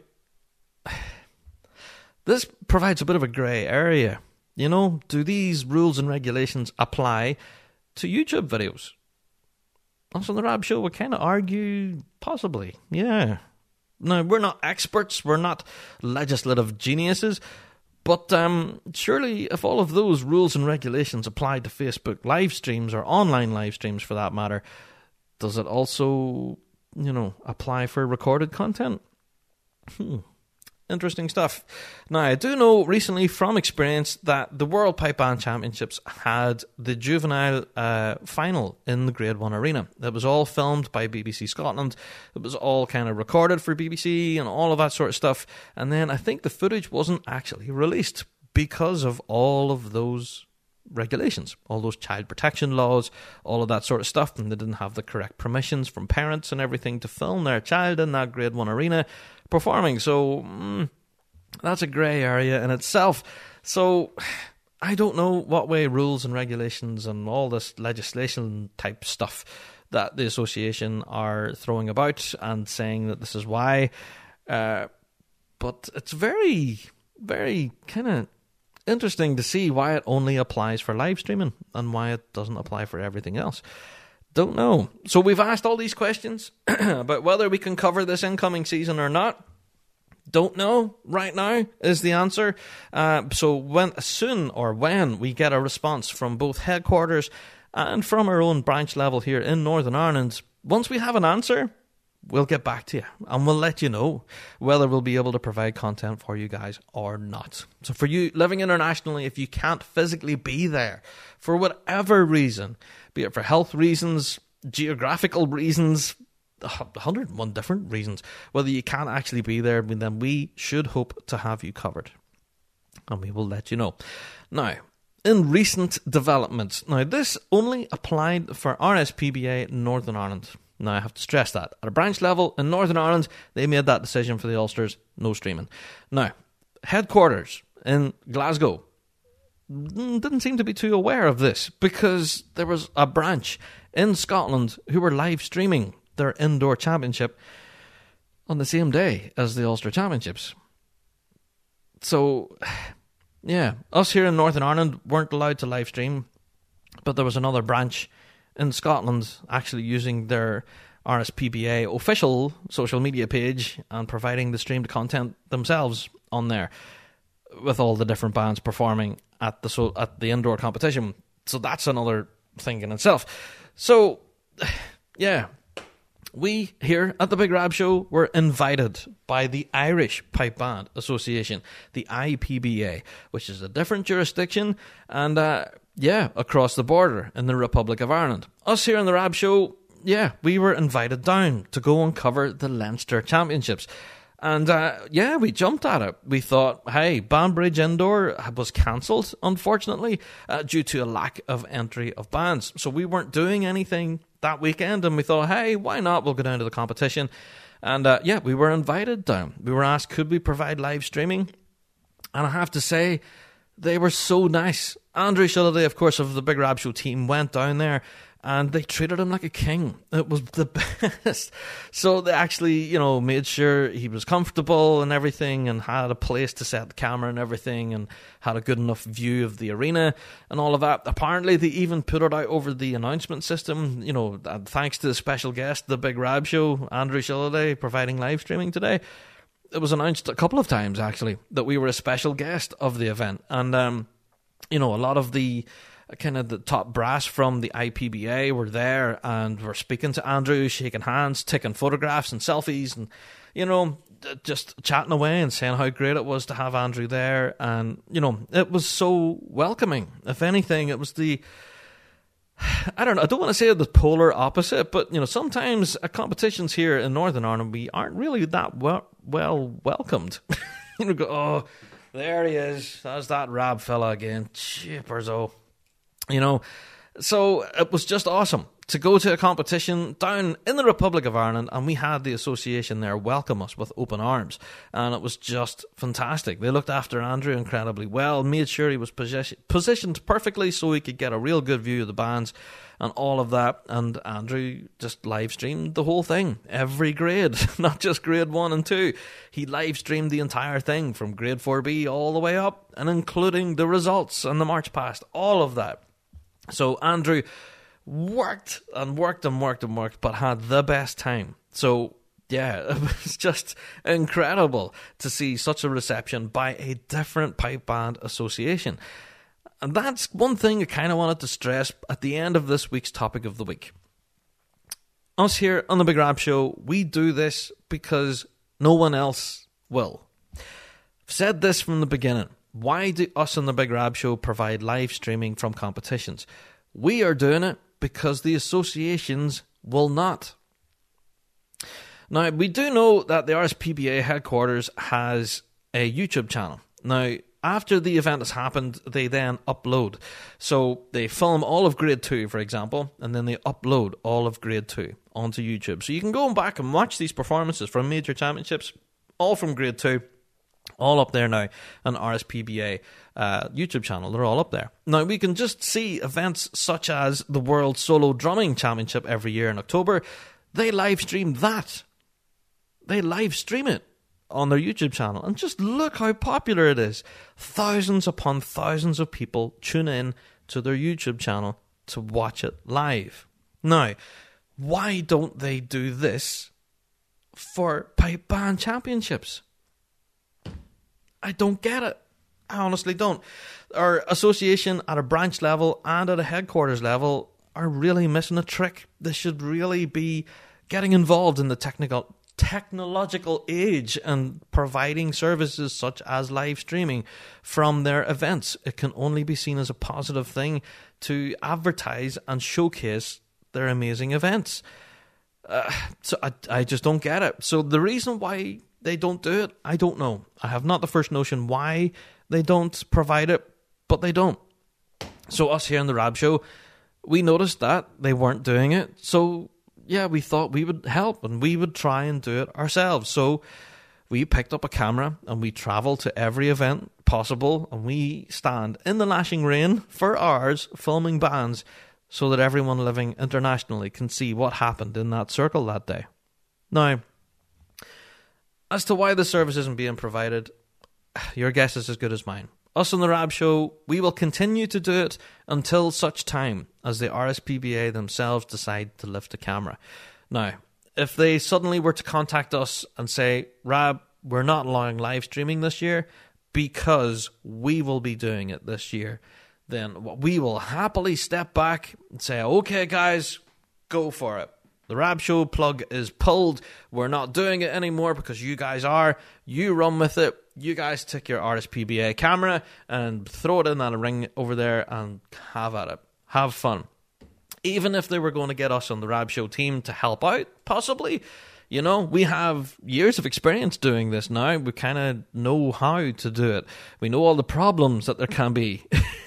S2: this provides a bit of a grey area. You know, do these rules and regulations apply to YouTube videos? Also on the Rab Show, we kind of argue possibly, yeah. Now, we're not experts, we're not legislative geniuses, but surely if all of those rules and regulations apply to Facebook live streams or online live streams for that matter, does it also, you know, apply for recorded content? interesting stuff. Now, I do know recently from experience that the World Pipe Band Championships had the juvenile final in the Grade 1 arena. It was all filmed by BBC Scotland. It was all kind of recorded for BBC and all of that sort of stuff. And then I think the footage wasn't actually released because of all of those regulations, all those child protection laws, all of that sort of stuff, and they didn't have the correct permissions from parents and everything to film their child in that Grade 1 arena performing. So that's a grey area in itself. So I don't know what way rules and regulations and all this legislation type stuff that the association are throwing about and saying that this is why, but it's very, very kind of interesting to see why it only applies for live streaming and why it doesn't apply for everything else. Don't know. So we've asked all these questions about whether we can cover this incoming season or not. Don't know right now is the answer. So when we get a response from both headquarters and from our own branch level here in Northern Ireland, once we have an answer, we'll get back to you and we'll let you know whether we'll be able to provide content for you guys or not. So for you living internationally, if you can't physically be there for whatever reason, be it for health reasons, geographical reasons, 101 different reasons, whether you can't actually be there, then we should hope to have you covered. And we will let you know. Now, in recent developments, now this only applied for RSPBA Northern Ireland. Now, I have to stress that. At a branch level in Northern Ireland, they made that decision for the Ulsters, no streaming. Now, headquarters in Glasgow didn't seem to be too aware of this because there was a branch in Scotland who were live streaming their indoor championship on the same day as the Ulster Championships. So, yeah, us here in Northern Ireland weren't allowed to live stream, but there was another branch in Scotland actually using their RSPBA official social media page and providing the streamed content themselves on there with all the different bands performing at the indoor competition. So that's another thing in itself. So, yeah, we here at the Big Rab Show were invited by the Irish Pipe Band Association, the IPBA, which is a different jurisdiction and across the border in the Republic of Ireland. Us here on the Rab Show, we were invited down to go and cover the Leinster Championships. And we jumped at it. We thought, hey, Banbridge Indoor was cancelled, unfortunately, due to a lack of entry of bands. So we weren't doing anything that weekend, and we thought, hey, why not? We'll go down to the competition. And we were invited down. We were asked, could we provide live streaming? And I have to say, they were so nice. Andrew Shilliday, of course, of the Big Rab Show team, went down there and they treated him like a king. It was the best. So they actually, made sure he was comfortable and everything and had a place to set the camera and everything and had a good enough view of the arena and all of that. Apparently, they even put it out over the announcement system, thanks to the special guest, the Big Rab Show, Andrew Shilliday, providing live streaming today. It was announced a couple of times, actually, that we were a special guest of the event. And, a lot of the kind of the top brass from the IPBA were there and were speaking to Andrew, shaking hands, taking photographs and selfies and, just chatting away and saying how great it was to have Andrew there. And, it was so welcoming. If anything, it was I don't want to say the polar opposite, but, sometimes at competitions here in Northern Ireland, we aren't really that well welcomed. Go, oh, there he is. There's that Rab fella again. Chippers, oh. So it was just awesome to go to a competition down in the Republic of Ireland, and we had the association there welcome us with open arms, and it was just fantastic. They looked after Andrew incredibly well, made sure he was positioned perfectly so he could get a real good view of the bands and all of that, and Andrew just live streamed the whole thing, every grade, not just grade 1 and 2. He live streamed the entire thing from grade 4B all the way up, and including the results and the march past, all of that. So Andrew worked, but had the best time. So, it was just incredible to see such a reception by a different pipe band association. And that's one thing I kind of wanted to stress at the end of this week's topic of the week. Us here on the Big Rab Show, we do this because no one else will. I've said this from the beginning. Why do us on the Big Rab Show provide live streaming from competitions? We are doing it because the associations will not. Now, we do know that the RSPBA headquarters has a YouTube channel. Now, after the event has happened, they then upload. So they film all of Grade 2, for example, and then they upload all of Grade 2 onto YouTube. So you can go back and watch these performances from major championships, all from Grade 2, all up there now on RSPBA YouTube channel. They're all up there. Now, we can just see events such as the World Solo Drumming Championship every year in October. They live stream that. They live stream it on their YouTube channel. And just look how popular it is. Thousands upon thousands of people tune in to their YouTube channel to watch it live. Now, why don't they do this for pipe band championships? I don't get it. I honestly don't. Our association at a branch level and at a headquarters level are really missing a trick. They should really be getting involved in the technological age and providing services such as live streaming from their events. It can only be seen as a positive thing to advertise and showcase their amazing events. So I just don't get it. So the reason why they don't do it, I don't know. I have not the first notion why they don't provide it, but they don't. So us here in the Rab Show, we noticed that they weren't doing it. So yeah, we thought we would help and we would try and do it ourselves. So we picked up a camera and we travel to every event possible and we stand in the lashing rain for hours filming bands so that everyone living internationally can see what happened in that circle that day. Now, as to why the service isn't being provided, your guess is as good as mine. Us on the Rab Show, we will continue to do it until such time as the RSPBA themselves decide to lift the camera. Now, if they suddenly were to contact us and say, Rab, we're not allowing live streaming this year because we will be doing it this year, then we will happily step back and say, okay, guys, go for it. The Rab Show plug is pulled. We're not doing it anymore because you guys are. You run with it. You guys take your RSPBA camera and throw it in that ring over there and have at it. Have fun. Even if they were going to get us on the Rab Show team to help out, possibly, you know, we have years of experience doing this now. We kind of know how to do it. We know all the problems that there can be.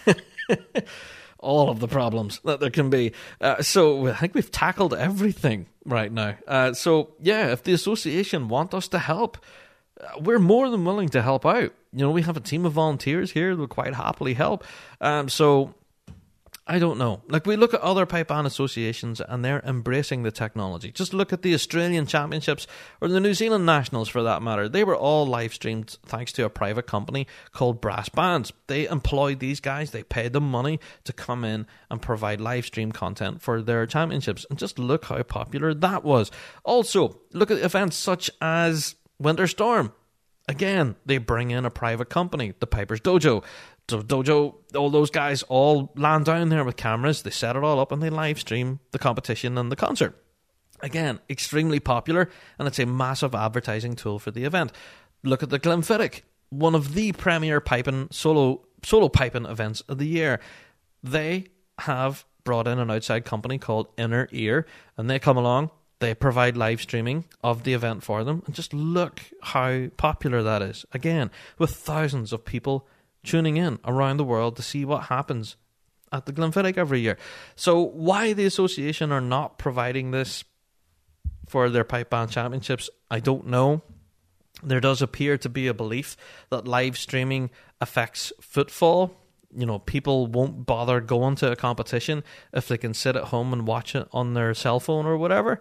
S2: All of the problems that there can be. So I think we've tackled everything right now. So yeah, if the association want us to help, we're more than willing to help out. You know, we have a team of volunteers here that will quite happily help. So I don't know. Like, we look at other pipe band associations and they're embracing the technology. Just look at the Australian Championships or the New Zealand Nationals for that matter. They were all live streamed thanks to a private company called Brass Bands. They employed these guys. They paid them money to come in and provide live stream content for their championships. And just look how popular that was. Also, look at events such as Winter Storm. Again, they bring in a private company, the Piper's Dojo. So Dojo, all those guys all land down there with cameras, they set it all up and they live stream the competition and the concert. Again, extremely popular, and it's a massive advertising tool for the event. Look at the Glenfiddich, one of the premier piping solo piping events of the year. They have brought in an outside company called Inner Ear, and they come along, they provide live streaming of the event for them, and just look how popular that is. Again, with thousands of people tuning in around the world to see what happens at the Glenfiddich every year. So why the association are not providing this for their pipe band championships, I don't know. There does appear to be a belief that live streaming affects footfall. You know, people won't bother going to a competition if they can sit at home and watch it on their cell phone or whatever.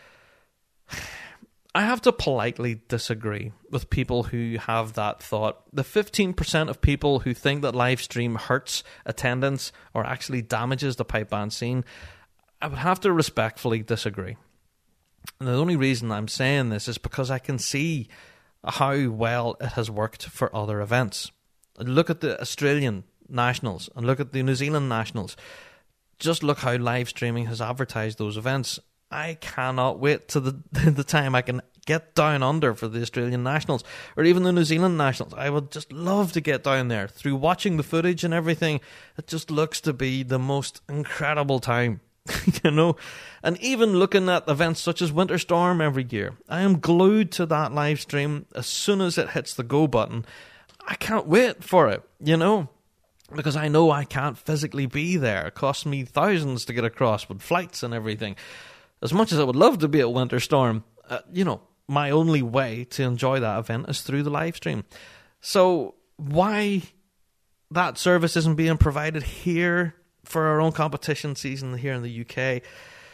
S2: I have to politely disagree with people who have that thought. The 15% of people who think that live stream hurts attendance or actually damages the pipe band scene, I would have to respectfully disagree. And the only reason I'm saying this is because I can see how well it has worked for other events. Look at the Australian Nationals and look at the New Zealand Nationals. Just look how live streaming has advertised those events. I cannot wait to the time I can get down under for the Australian Nationals or even the New Zealand Nationals. I would just love to get down there. Through watching the footage and everything, it just looks to be the most incredible time. You know, and even looking at events such as Winter Storm every year, I am glued to that live stream as soon as it hits the go button. I can't wait for it, you know, because I know I can't physically be there. It costs me thousands to get across with flights and everything. As much as I would love to be at Winter Storm, you know, my only way to enjoy that event is through the live stream. So why that service isn't being provided here for our own competition season here in the UK,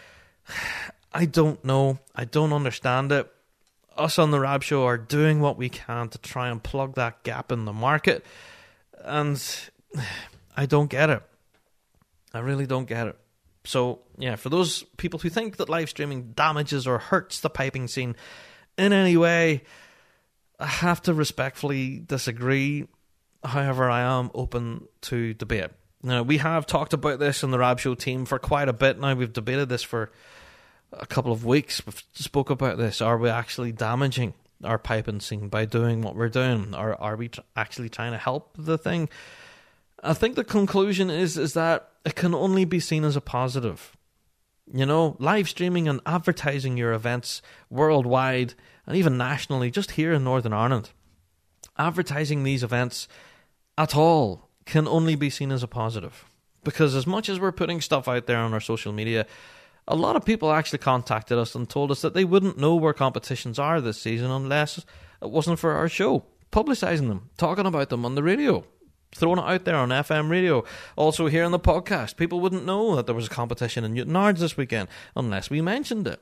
S2: I don't know. I don't understand it. Us on the Rab Show are doing what we can to try and plug that gap in the market, and I don't get it. I really don't get it. So, yeah, for those people who think that live streaming damages or hurts the piping scene in any way, I have to respectfully disagree. However, I am open to debate. Now, we have talked about this in the Rab Show team for quite a bit now. We've debated this for a couple of weeks. We've spoke about this. Are we actually damaging our piping scene by doing what we're doing? Or are we actually trying to help the thing? I think the conclusion is that it can only be seen as a positive. You know, live streaming and advertising your events worldwide and even nationally, just here in Northern Ireland, advertising these events at all can only be seen as a positive. Because as much as we're putting stuff out there on our social media, a lot of people actually contacted us and told us that they wouldn't know where competitions are this season unless it wasn't for our show, publicising them, talking about them on the radio, throwing it out there on FM radio, also here on the podcast. People wouldn't know that there was a competition in Newtownards this weekend unless we mentioned it.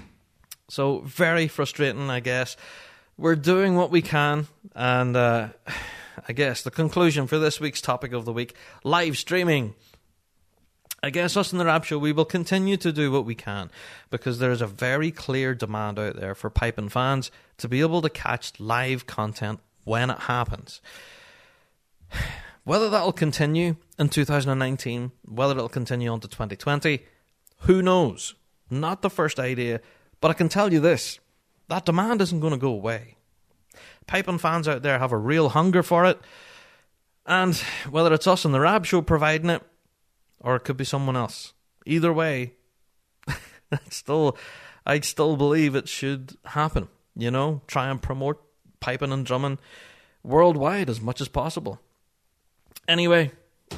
S2: So very frustrating, I guess. We're doing what we can, and I guess the conclusion for this week's topic of the week, live streaming. I guess us in the Rab Show, we will continue to do what we can because there is a very clear demand out there for piping fans to be able to catch live content when it happens. Whether that will continue in 2019, whether it will continue on to 2020, who knows? Not the first idea, but I can tell you this, that demand isn't going to go away. Piping fans out there have a real hunger for it, and whether it's us in the Rab Show providing it, or it could be someone else, either way, I'd still believe it should happen. You know, try and promote piping and drumming worldwide as much as possible. Anyway,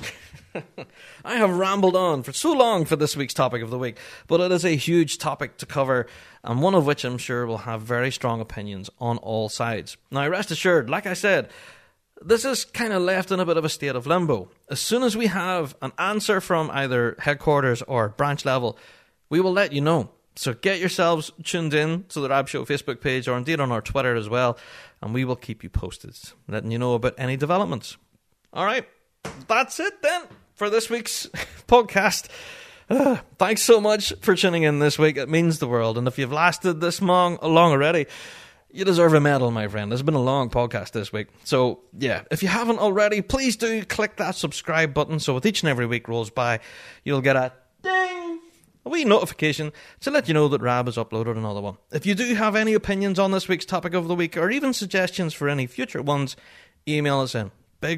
S2: I have rambled on for so long for this week's topic of the week, but it is a huge topic to cover, and one of which I'm sure will have very strong opinions on all sides. Now, rest assured, like I said, this is kind of left in a bit of a state of limbo. As soon as we have an answer from either headquarters or branch level, we will let you know. So get yourselves tuned in to the Rab Show Facebook page, or indeed on our Twitter as well, and we will keep you posted, letting you know about any developments. All right, that's it then for this week's podcast. Thanks so much for tuning in this week. It means the world. And if you've lasted this long already, you deserve a medal, my friend. It's been a long podcast this week. So, yeah, if you haven't already, please do click that subscribe button so with each and every week rolls by, you'll get a ding, a wee notification to let you know that Rab has uploaded another one. If you do have any opinions on this week's topic of the week, or even suggestions for any future ones, email us in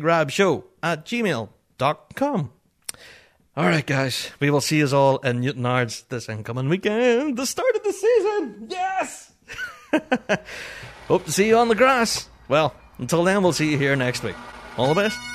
S2: bigrabshow@gmail.com. All right, guys, we will see us all in Newtownards this incoming weekend, the start of the season. Yes! Hope to see you on the grass. Well, until then, we'll see you here next week. All the best.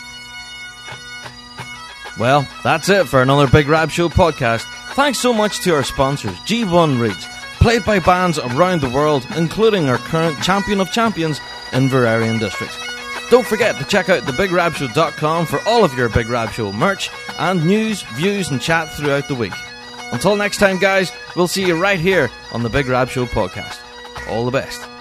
S2: Well, that's it for another Big Rab Show podcast. Thanks so much to our sponsors, G1 Reeds, played by bands around the world, including our current champion of champions, Inverarian District. Don't forget to check out thebigrabshow.com for all of your Big Rab Show merch and news, views and chat throughout the week. Until next time, guys, we'll see you right here on the Big Rab Show podcast. All the best.